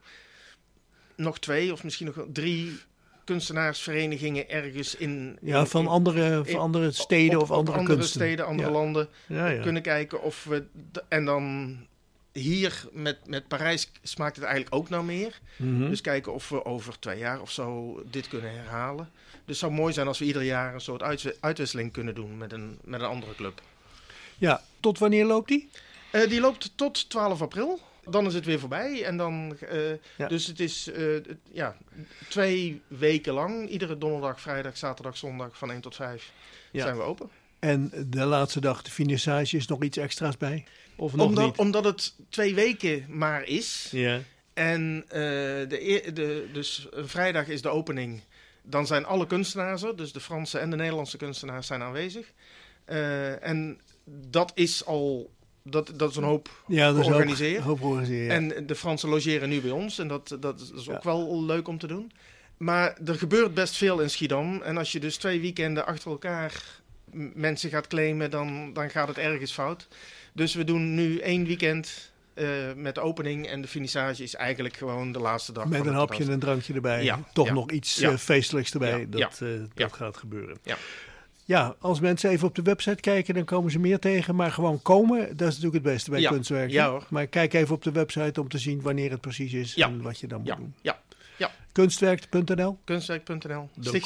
nog twee of misschien nog drie kunstenaarsverenigingen ergens in... Ja, in, van, in, andere, in, van andere steden op, of op andere, andere kunsten. steden, andere ja. landen ja, ja. kunnen kijken of we... D- en dan hier met, met Parijs smaakt het eigenlijk ook naar meer. Mm-hmm. Dus kijken of we over twee jaar of zo dit kunnen herhalen. Dus het zou mooi zijn als we ieder jaar een soort uitw- uitwisseling kunnen doen met een, met een andere club. Ja, tot wanneer loopt die? Uh, die loopt tot twaalf april. Dan is het weer voorbij. En dan, uh, ja. Dus het is uh, ja, twee weken lang. Iedere donderdag, vrijdag, zaterdag, zondag van één tot vijf ja. zijn we open. En de laatste dag, de finissage, is nog iets extra's bij? Of nog omdat, niet? Omdat het twee weken maar is. Ja. En uh, de, de, dus vrijdag is de opening. Dan zijn alle kunstenaars er. Dus de Franse en de Nederlandse kunstenaars zijn aanwezig. Uh, en dat is al... Dat, dat is een hoop ja, dat georganiseerd. Is hoop, hoop organiseren, ja. En de Fransen logeren nu bij ons. En dat, dat is ook ja. wel leuk om te doen. Maar er gebeurt best veel in Schiedam. En als je dus twee weekenden achter elkaar mensen gaat claimen, dan, dan gaat het ergens fout. Dus we doen nu één weekend uh, met de opening. En de finissage is eigenlijk gewoon de laatste dag. Met van een het hapje en een drankje erbij. Ja, Toch ja, nog iets ja. uh, feestelijks erbij. Ja, dat ja, uh, dat ja. gaat gebeuren. Ja. Ja, als mensen even op de website kijken, dan komen ze meer tegen. Maar gewoon komen, dat is natuurlijk het beste bij ja. kunstwerken. Ja, hoor. Maar kijk even op de website om te zien wanneer het precies is ja. en wat je dan moet ja. doen. Ja. Ja. Kunstwerk punt n l Kunstwerk punt n l